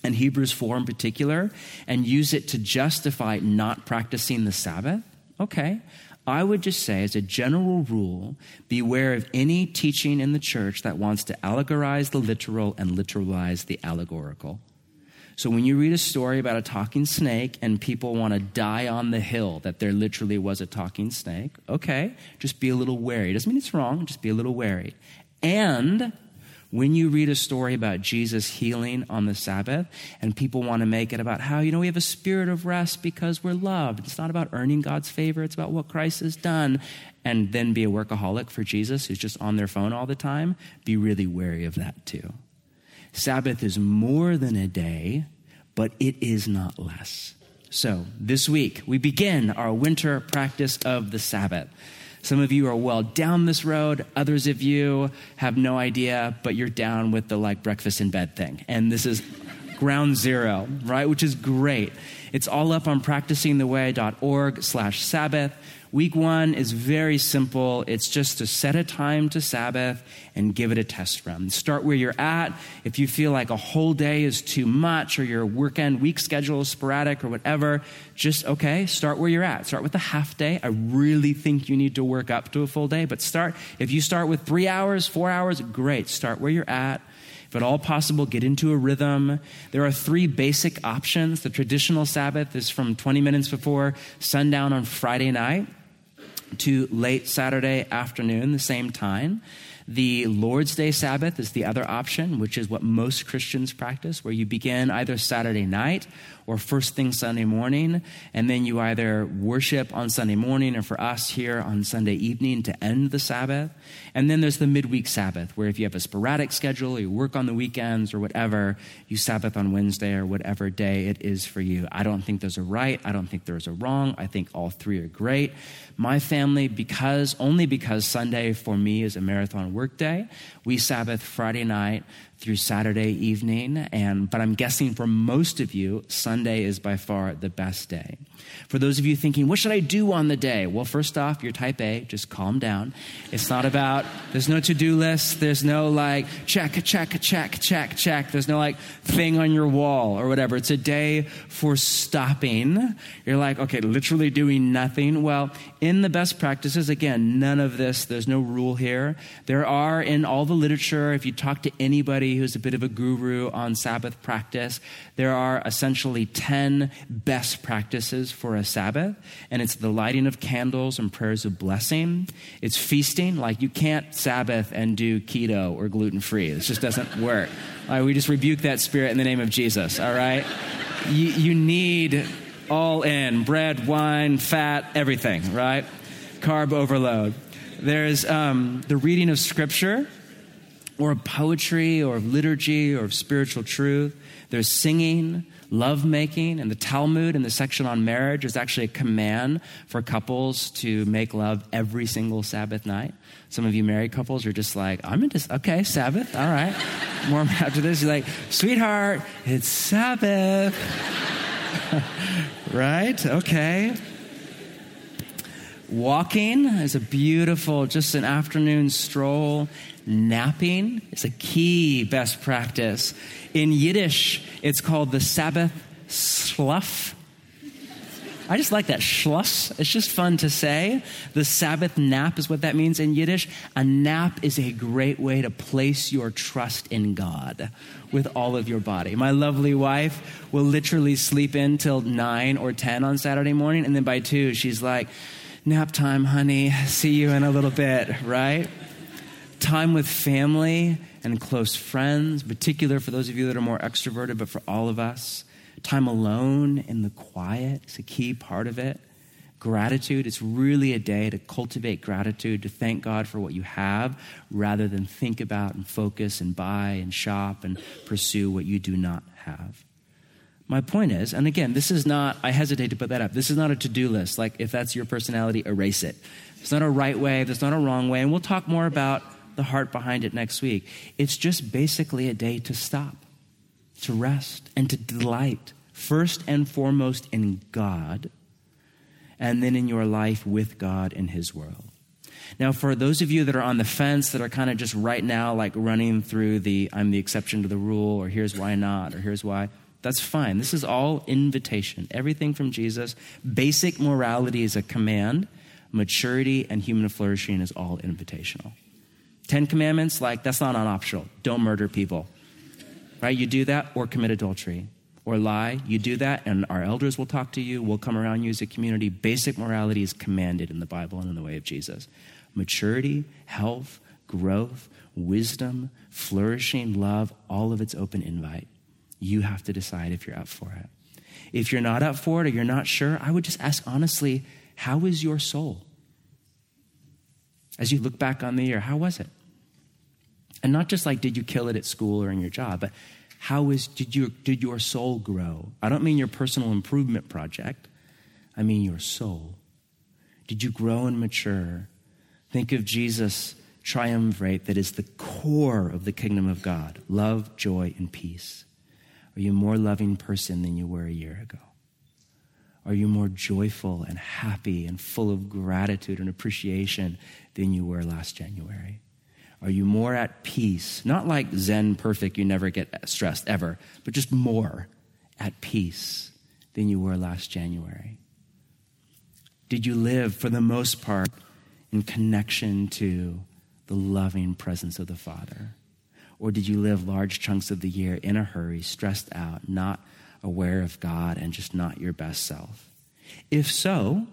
and Hebrews 4 in particular, and use it to justify not practicing the Sabbath, okay, I would just say as a general rule, beware of any teaching in the church that wants to allegorize the literal and literalize the allegorical. So when you read a story about a talking snake and people want to die on the hill that there literally was a talking snake, okay, just be a little wary. Doesn't mean it's wrong, just be a little wary. And when you read a story about Jesus healing on the Sabbath and people want to make it about how, we have a spirit of rest because we're loved. It's not about earning God's favor. It's about what Christ has done. And then be a workaholic for Jesus who's just on their phone all the time. Be really wary of that too. Sabbath is more than a day, but it is not less. So this week, we begin our winter practice of the Sabbath. Some of you are well down this road. Others of you have no idea, but you're down with the breakfast in bed thing. And this is ground zero, right? Which is great. It's all up on practicingtheway.org/Sabbath. Week 1 is very simple. It's just to set a time to Sabbath and give it a test run. Start where you're at. If you feel like a whole day is too much or your week schedule is sporadic or whatever, just, start where you're at. Start with a half day. I really think you need to work up to a full day, but if you start with 3 hours, 4 hours, great. Start where you're at. If at all possible, get into a rhythm. There are 3 basic options. The traditional Sabbath is from 20 minutes before sundown on Friday night to late Saturday afternoon, the same time. The Lord's Day Sabbath is the other option, which is what most Christians practice, where you begin either Saturday night or first thing Sunday morning, and then you either worship on Sunday morning or for us here on Sunday evening to end the Sabbath. And then there's the midweek Sabbath, where if you have a sporadic schedule or you work on the weekends or whatever, you Sabbath on Wednesday or whatever day it is for you. I don't think there's a right. I don't think there's a wrong. I think all 3 are great. My family, only because Sunday for me is a marathon work day, we Sabbath Friday night through Saturday evening, but I'm guessing for most of you, Sunday is by far the best day. For those of you thinking, what should I do on the day? Well, first off, you're type A, just calm down. It's not about, there's no to-do list, there's no check. There's no thing on your wall or whatever. It's a day for stopping. You're okay, literally doing nothing. Well, in the best practices, again, none of this, there's no rule here. There are in all the literature, if you talk to anybody who's a bit of a guru on Sabbath practice, there are essentially 10 best practices for a Sabbath, and it's the lighting of candles and prayers of blessing. It's feasting, you can't Sabbath and do keto or gluten-free. It just doesn't work. We just rebuke that spirit in the name of Jesus, all right? You need all in, bread, wine, fat, everything, right? Carb overload. There's the reading of scripture, or poetry, or liturgy, or spiritual truth. There's singing, lovemaking, and the Talmud in the section on marriage is actually a command for couples to make love every single Sabbath night. Some of you married couples are just okay, Sabbath, all right. More after this, you're sweetheart, it's Sabbath. Right? Okay. Walking is a beautiful, just an afternoon stroll. Napping is a key best practice. In Yiddish, it's called the Sabbath Schluff. I just like that, Schluss. It's just fun to say. The Sabbath nap is what that means in Yiddish. A nap is a great way to place your trust in God with all of your body. My lovely wife will literally sleep in till 9 or 10 on Saturday morning, and then by 2, she's nap time, honey. See you in a little bit, right? Time with family and close friends, particular for those of you that are more extroverted, but for all of us. Time alone in the quiet is a key part of it. Gratitude, it's really a day to cultivate gratitude, to thank God for what you have, rather than think about and focus and buy and shop and pursue what you do not have. My point is, and again, this is not, I hesitate to put that up, this is not a to-do list. If that's your personality, erase it. There's not a right way, there's not a wrong way, and we'll talk more about the heart behind it next week. It's just basically a day to stop, to rest, and to delight, first and foremost in God, and then in your life with God in his world. Now, for those of you that are on the fence, that are kind of just right now running through I'm the exception to the rule, or here's why not, or here's why, That's fine. This is all invitation. Everything from Jesus. Basic morality is a command. Maturity and human flourishing is all invitational. 10 commandments, that's not an optional. Don't murder people, right? You do that or commit adultery or lie. You do that and our elders will talk to you. We'll come around you as a community. Basic morality is commanded in the Bible and in the way of Jesus. Maturity, health, growth, wisdom, flourishing, love, all of it's open invite. You have to decide if you're up for it. If you're not up for it or you're not sure, I would just ask honestly, how is your soul? As you look back on the year, how was it? And not just did you kill it at school or in your job, but did your soul grow? I don't mean your personal improvement project. I mean your soul. Did you grow and mature? Think of Jesus' triumvirate that is the core of the kingdom of God. Love, joy, and peace. Are you a more loving person than you were a year ago? Are you more joyful and happy and full of gratitude and appreciation than you were last January? Are you more at peace? Not like Zen perfect, you never get stressed ever, but just more at peace than you were last January? Did you live, for the most part, in connection to the loving presence of the Father? Or did you live large chunks of the year in a hurry, stressed out, not aware of God, and just not your best self? If so,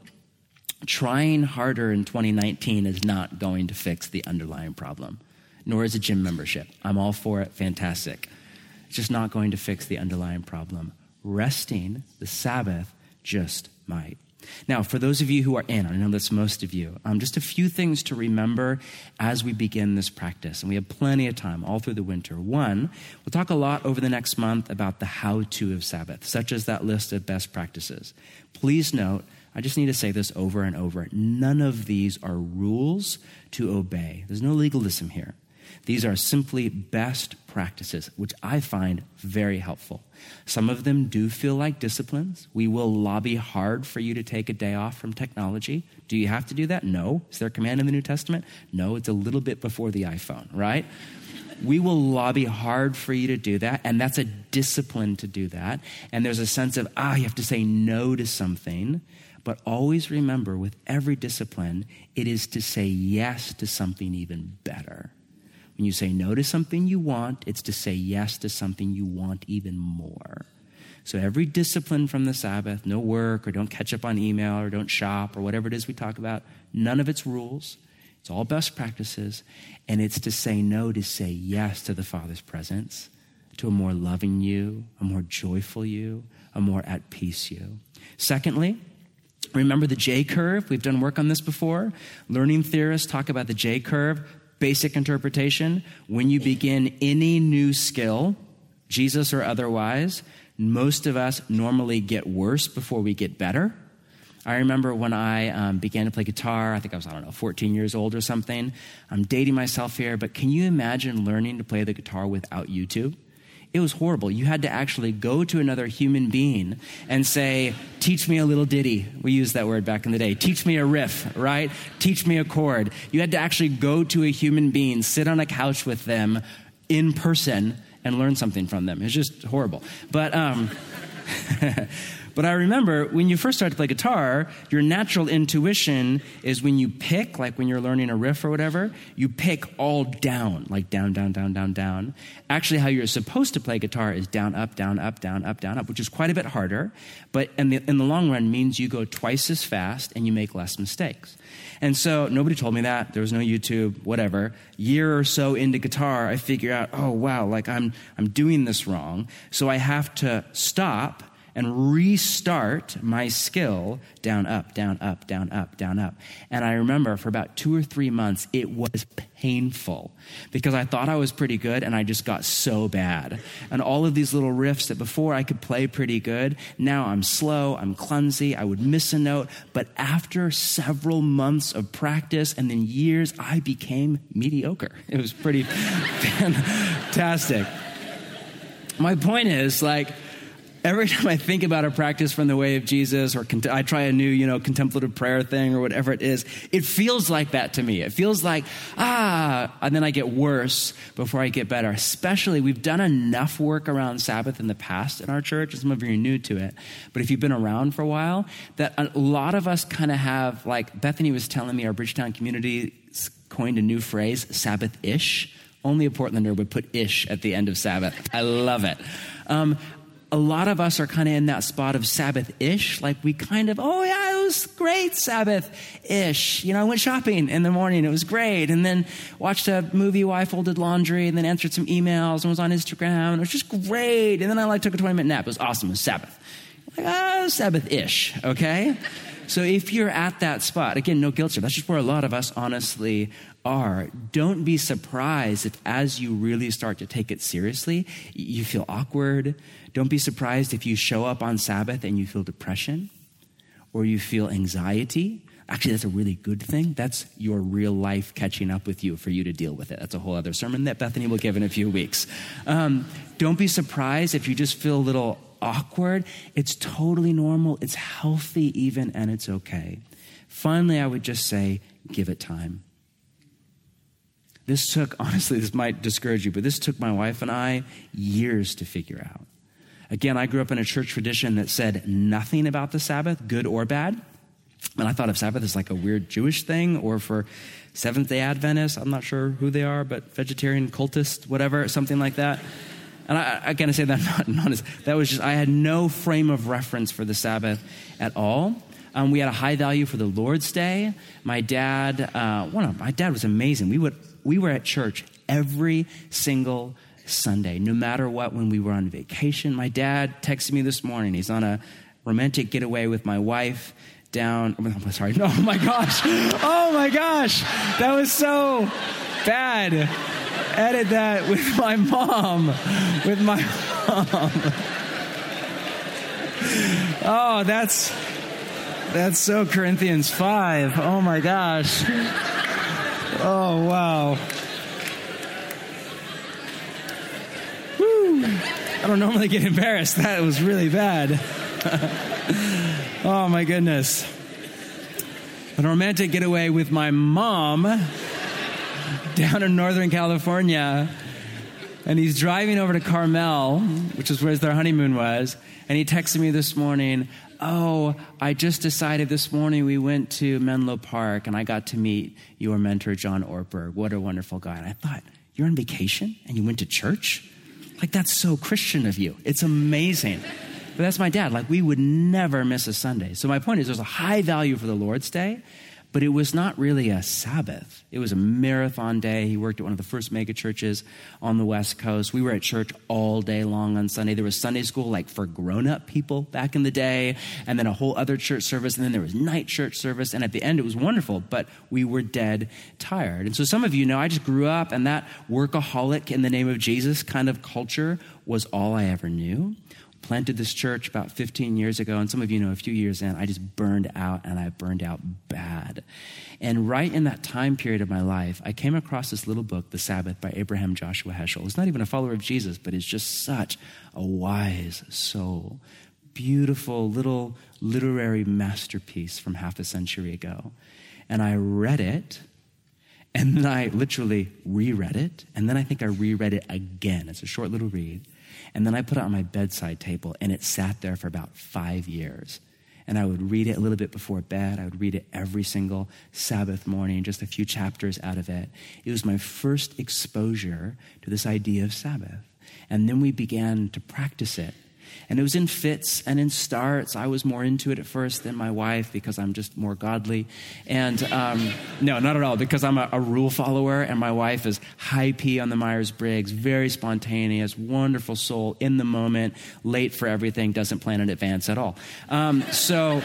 trying harder in 2019 is not going to fix the underlying problem, nor is a gym membership. I'm all for it, fantastic. It's just not going to fix the underlying problem. Resting, the Sabbath, just might. Now, for those of you who are in, I know that's most of you, just a few things to remember as we begin this practice. And we have plenty of time all through the winter. One, we'll talk a lot over the next month about the how-to of Sabbath, such as that list of best practices. Please note, I just need to say this over and over, none of these are rules to obey. There's no legalism here. These are simply best practices, which I find very helpful. Some of them do feel like disciplines. We will lobby hard for you to take a day off from technology. Do you have to do that? No. Is there a command in the New Testament? No, it's a little bit before the iPhone, right? We will lobby hard for you to do that, and that's a discipline to do that. And there's a sense of, you have to say no to something. But always remember, with every discipline, it is to say yes to something even better. When you say no to something you want, it's to say yes to something you want even more. So every discipline from the Sabbath, no work or don't catch up on email or don't shop or whatever it is we talk about, none of it's rules. It's all best practices. And it's to say no to say yes to the Father's presence, to a more loving you, a more joyful you, a more at peace you. Secondly, remember the J-curve. We've done work on this before. Learning theorists talk about the J-curve. Basic interpretation, when you begin any new skill, Jesus or otherwise, most of us normally get worse before we get better. I remember when I began to play guitar, I think I was, 14 years old or something. I'm dating myself here, but can you imagine learning to play the guitar without YouTube? It was horrible. You had to actually go to another human being and say, teach me a little ditty. We used that word back in the day. Teach me a riff, right? Teach me a chord. You had to actually go to a human being, sit on a couch with them in person and learn something from them. It's just horrible. But But I remember when you first start to play guitar, your natural intuition is when you pick, like when you're learning a riff or whatever, you pick all down, like down, down, down, down, down. Actually, how you're supposed to play guitar is down, up, down, up, down, up, down, up, which is quite a bit harder, but in the long run means you go twice as fast and you make less mistakes. And so nobody told me that. There was no YouTube, whatever. Year or so into guitar, I figure out, oh, wow, like I'm doing this wrong. So I have to stop and restart my skill down, up, down, up, down, up, down, up. And I remember for about 2 or 3 months, it was painful because I thought I was pretty good and I just got so bad. And all of these little riffs that before I could play pretty good, now I'm slow, I'm clumsy, I would miss a note. But after several months of practice and then years, I became mediocre. It was pretty fantastic. My point is, like, every time I think about a practice from the way of Jesus, or I try a new, contemplative prayer thing or whatever it is, it feels like that to me. It feels like, and then I get worse before I get better. Especially, we've done enough work around Sabbath in the past in our church, and some of you are new to it. But if you've been around for a while, that a lot of us kind of have, like Bethany was telling me, our Bridgetown community coined a new phrase, Sabbath-ish. Only a Portlander would put ish at the end of Sabbath. I love it. A lot of us are kind of in that spot of Sabbath-ish, like we kind of, it was great Sabbath-ish. I went shopping in the morning, it was great, and then watched a movie while I folded laundry, and then answered some emails, and was on Instagram, and it was just great, and then I took a 20-minute nap. It was awesome, it was Sabbath. Sabbath-ish, okay? So if you're at that spot, again, no guilt trip, that's just where a lot of us honestly are. Don't be surprised if as you really start to take it seriously, you feel awkward. Don't be surprised if you show up on Sabbath and you feel depression or you feel anxiety. Actually, that's a really good thing. That's your real life catching up with you for you to deal with it. That's a whole other sermon that Bethany will give in a few weeks. Don't be surprised if you just feel a little awkward. It's totally normal. It's healthy even, and it's okay. Finally, I would just say, give it time. Honestly, this might discourage you, but this took my wife and I years to figure out. Again, I grew up in a church tradition that said nothing about the Sabbath, good or bad. And I thought of Sabbath as like a weird Jewish thing, or for Seventh-day Adventists, I'm not sure who they are, but vegetarian cultists, whatever, something like that. And I gotta say that not as, that was just, I had no frame of reference for the Sabbath at all. We had a high value for the Lord's Day. My dad was amazing. We were at church every single Sunday, no matter what, when we were on vacation. My dad texted me this morning. He's on a romantic getaway with my wife down, oh my gosh. Oh my gosh. That was so bad. Edit that with my mom. Oh, that's so Corinthians 5. Oh my gosh. Oh, wow. Woo. I don't normally get embarrassed. That was really bad. Oh, my goodness. A romantic getaway with my mom down in Northern California. And he's driving over to Carmel, which is where their honeymoon was. And he texted me this morning, I just decided this morning we went to Menlo Park and I got to meet your mentor, John Ortberg. What a wonderful guy. And I thought, you're on vacation and you went to church? Like, that's so Christian of you. It's amazing. But that's my dad. Like, we would never miss a Sunday. So my point is, there's a high value for the Lord's Day, but it was not really a Sabbath. It was a marathon day. He worked at one of the first mega churches on the West Coast. We were at church all day long on Sunday. There was Sunday school like for grown-up people back in the day, and then a whole other church service, and then there was night church service, and at the end it was wonderful, but we were dead tired. And so some of you know I just grew up, and that workaholic in the name of Jesus kind of culture was all I ever knew. Planted this church about 15 years ago, and some of you know a few years in, I just burned out, and I burned out bad. And right in that time period of my life, I came across this little book, The Sabbath, by Abraham Joshua Heschel. He's not even a follower of Jesus, but he's just such a wise soul. Beautiful little literary masterpiece from half a century ago. And I read it, and then I literally reread it, and then I think I reread it again. It's a short little read. And then I put it on my bedside table, and it sat there for about 5 years. And I would read it a little bit before bed. I would read it every single Sabbath morning, just a few chapters out of it. It was my first exposure to this idea of Sabbath. And then we began to practice it. And it was in fits and in starts. I was more into it at first than my wife because I'm just more godly. And no, not at all, because I'm a rule follower, and my wife is high P on the Myers-Briggs, very spontaneous, wonderful soul, in the moment, late for everything, doesn't plan in advance at all. So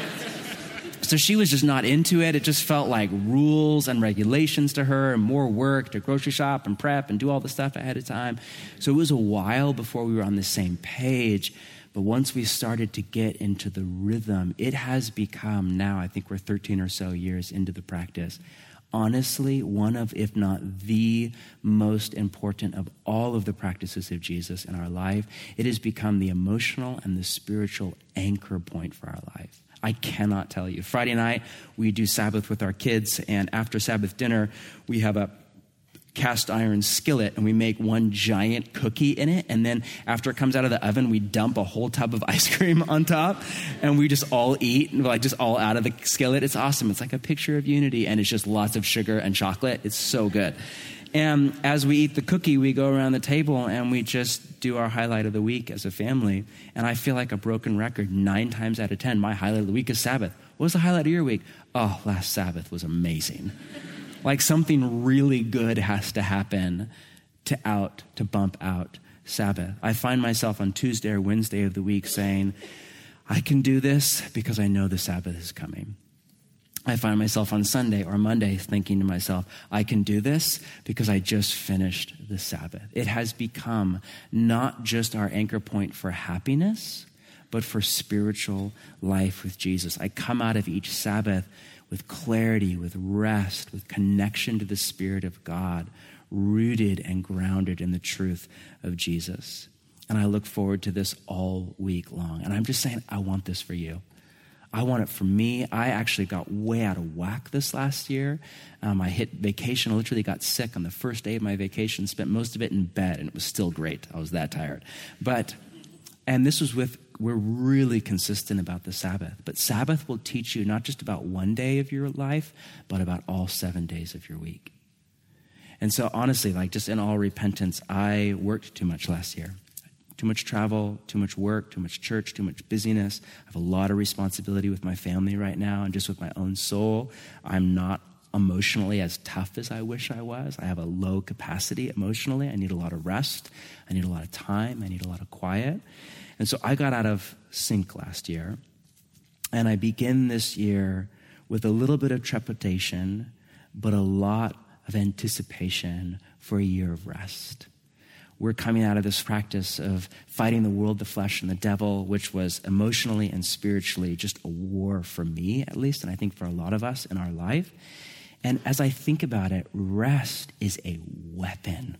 she was just not into it. It just felt like rules and regulations to her, and more work to grocery shop and prep and do all the stuff ahead of time. So it was a while before we were on the same page. But once we started to get into the rhythm, it has become now, I think we're 13 or so years into the practice, honestly one of, if not the most important of all of the practices of Jesus in our life. It has become the emotional and the spiritual anchor point for our life. I cannot tell you. Friday night, we do Sabbath with our kids, and after Sabbath dinner, we have a cast iron skillet, and we make one giant cookie in it, and then after it comes out of the oven, we dump a whole tub of ice cream on top, and we just all eat, like just all out of the skillet. It's awesome. It's like a picture of unity, and it's just lots of sugar and chocolate. It's so good. And as we eat the cookie, we go around the table and we just do our highlight of the week as a family. And I feel like a broken record 9 times out of 10. My highlight of the week is Sabbath. What was the highlight of your week? Oh, last Sabbath was amazing. Like something really good has to happen to bump out Sabbath. I find myself on Tuesday or Wednesday of the week saying, I can do this because I know the Sabbath is coming. I find myself on Sunday or Monday thinking to myself, I can do this because I just finished the Sabbath. It has become not just our anchor point for happiness, but for spiritual life with Jesus. I come out of each Sabbath with clarity, with rest, with connection to the Spirit of God, rooted and grounded in the truth of Jesus. And I look forward to this all week long. And I'm just saying, I want this for you. I want it for me. I actually got way out of whack this last year. I hit vacation. I literally got sick on the first day of my vacation, spent most of it in bed, and it was still great. I was that tired. And this was we're really consistent about the Sabbath. But Sabbath will teach you not just about one day of your life, but about all 7 days of your week. And so honestly, like just in all repentance, I worked too much last year. Too much travel, too much work, too much church, too much busyness. I have a lot of responsibility with my family right now and just with my own soul. I'm not emotionally as tough as I wish I was. I have a low capacity emotionally. I need a lot of rest. I need a lot of time. I need a lot of quiet. And so I got out of sync last year. And I begin this year with a little bit of trepidation, but a lot of anticipation for a year of rest. We're coming out of this practice of fighting the world, the flesh, and the devil, which was emotionally and spiritually just a war for me, at least, and I think for a lot of us in our life. And as I think about it, rest is a weapon.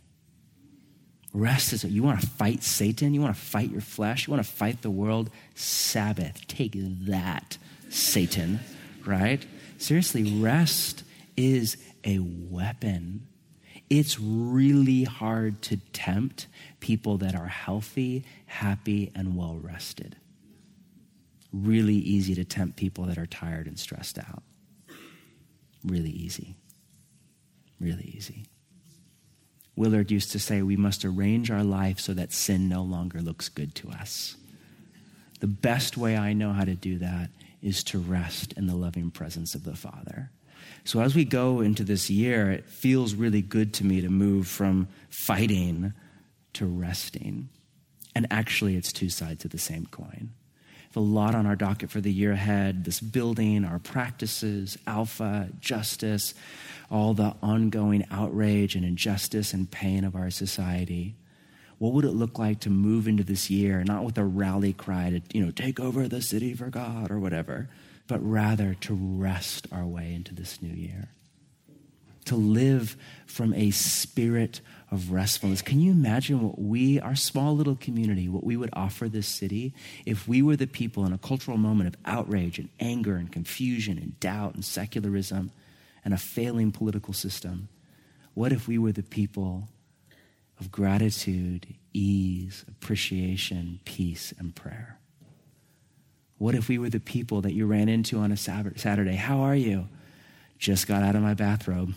Rest is you want to fight Satan, you want to fight your flesh, you want to fight the world. Sabbath, take that, Satan, right? Seriously, rest is a weapon. It's really hard to tempt people that are healthy, happy, and well-rested. Really easy to tempt people that are tired and stressed out. Really easy. Really easy. Willard used to say, we must arrange our life so that sin no longer looks good to us. The best way I know how to do that is to rest in the loving presence of the Father. So as we go into this year, it feels really good to me to move from fighting to resting. And actually, it's 2 sides of the same coin. We have a lot on our docket for the year ahead, this building, our practices, alpha, justice, all the ongoing outrage and injustice and pain of our society. What would it look like to move into this year, not with a rally cry to, take over the city for God or whatever, but rather to rest our way into this new year, to live from a spirit of restfulness. Can you imagine what our small little community, what we would offer this city if we were the people in a cultural moment of outrage and anger and confusion and doubt and secularism and a failing political system? What if we were the people of gratitude, ease, appreciation, peace, and prayer? What if we were the people that you ran into on a Saturday? How are you? Just got out of my bathrobe.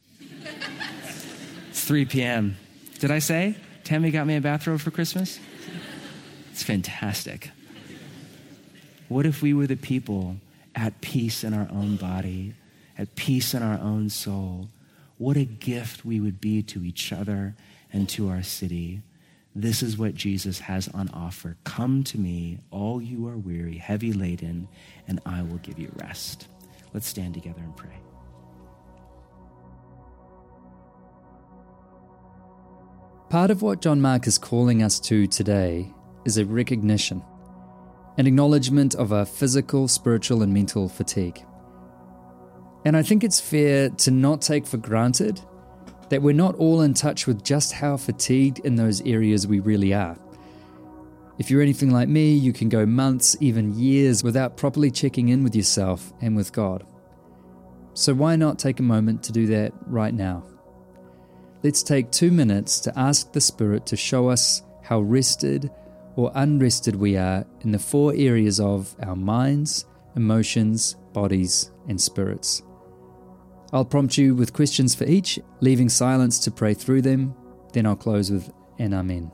It's 3 p.m. Did I say Tammy got me a bathrobe for Christmas? It's fantastic. What if we were the people at peace in our own body, at peace in our own soul? What a gift we would be to each other and to our city. This is what Jesus has on offer. Come to me, all you are weary, heavy laden, and I will give you rest. Let's stand together and pray. Part of what John Mark is calling us to today is a recognition, an acknowledgement of our physical, spiritual, and mental fatigue. And I think it's fair to not take for granted that we're not all in touch with just how fatigued in those areas we really are. If you're anything like me, you can go months, even years, without properly checking in with yourself and with God. So why not take a moment to do that right now? Let's take 2 minutes to ask the Spirit to show us how rested or unrested we are in the 4 areas of our minds, emotions, bodies, and spirits. I'll prompt you with questions for each, leaving silence to pray through them. Then I'll close with an Amen.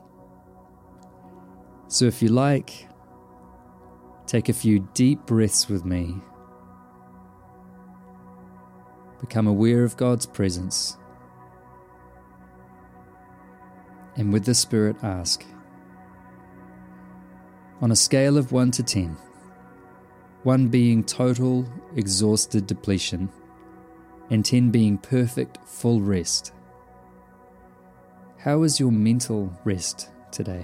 So if you like, take a few deep breaths with me. Become aware of God's presence. And with the Spirit ask, on a scale of 1 to 10, 1 being total, exhausted depletion, and 10 being perfect, full rest, how is your mental rest today?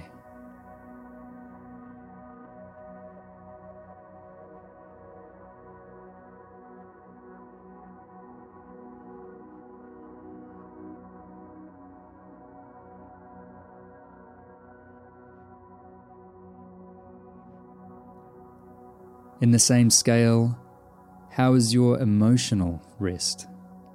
In the same scale, how is your emotional rest?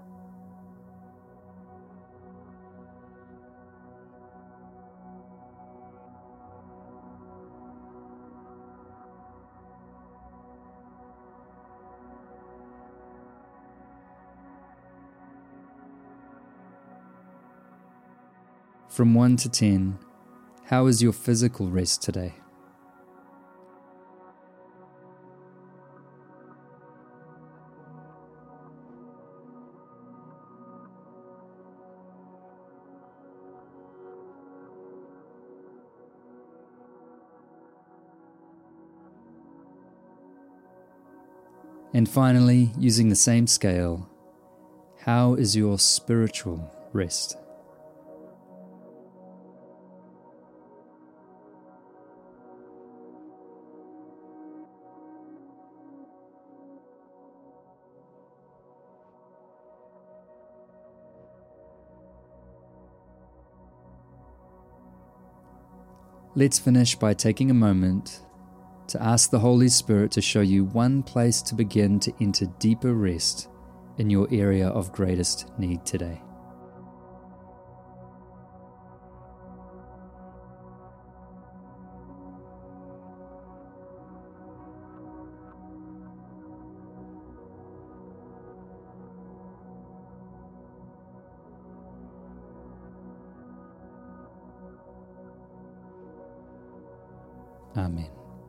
From 1 to 10, how is your physical rest today? And finally, using the same scale, how is your spiritual rest? Let's finish by taking a moment to ask the Holy Spirit to show you one place to begin to enter deeper rest in your area of greatest need today. Amen.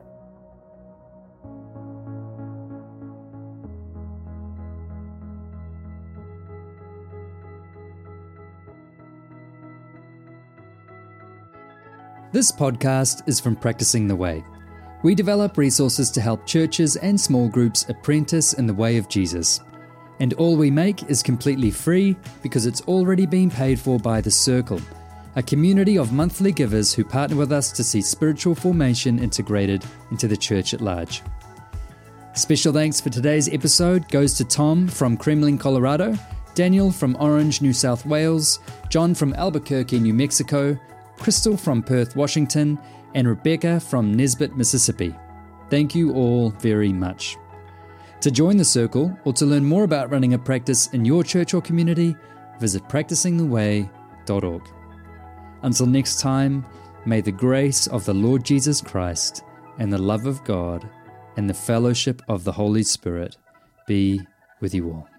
This podcast is from Practicing the Way. We develop resources to help churches and small groups apprentice in the way of Jesus. And all we make is completely free because it's already been paid for by The Circle, a community of monthly givers who partner with us to see spiritual formation integrated into the church at large. Special thanks for today's episode goes to Tom from Kremlin, Colorado, Daniel from Orange, New South Wales, John from Albuquerque, New Mexico, Crystal from Perth, Washington, and Rebecca from Nesbitt, Mississippi. Thank you all very much. To join The Circle or to learn more about running a practice in your church or community, visit practicingtheway.org. Until next time, may the grace of the Lord Jesus Christ and the love of God and the fellowship of the Holy Spirit be with you all.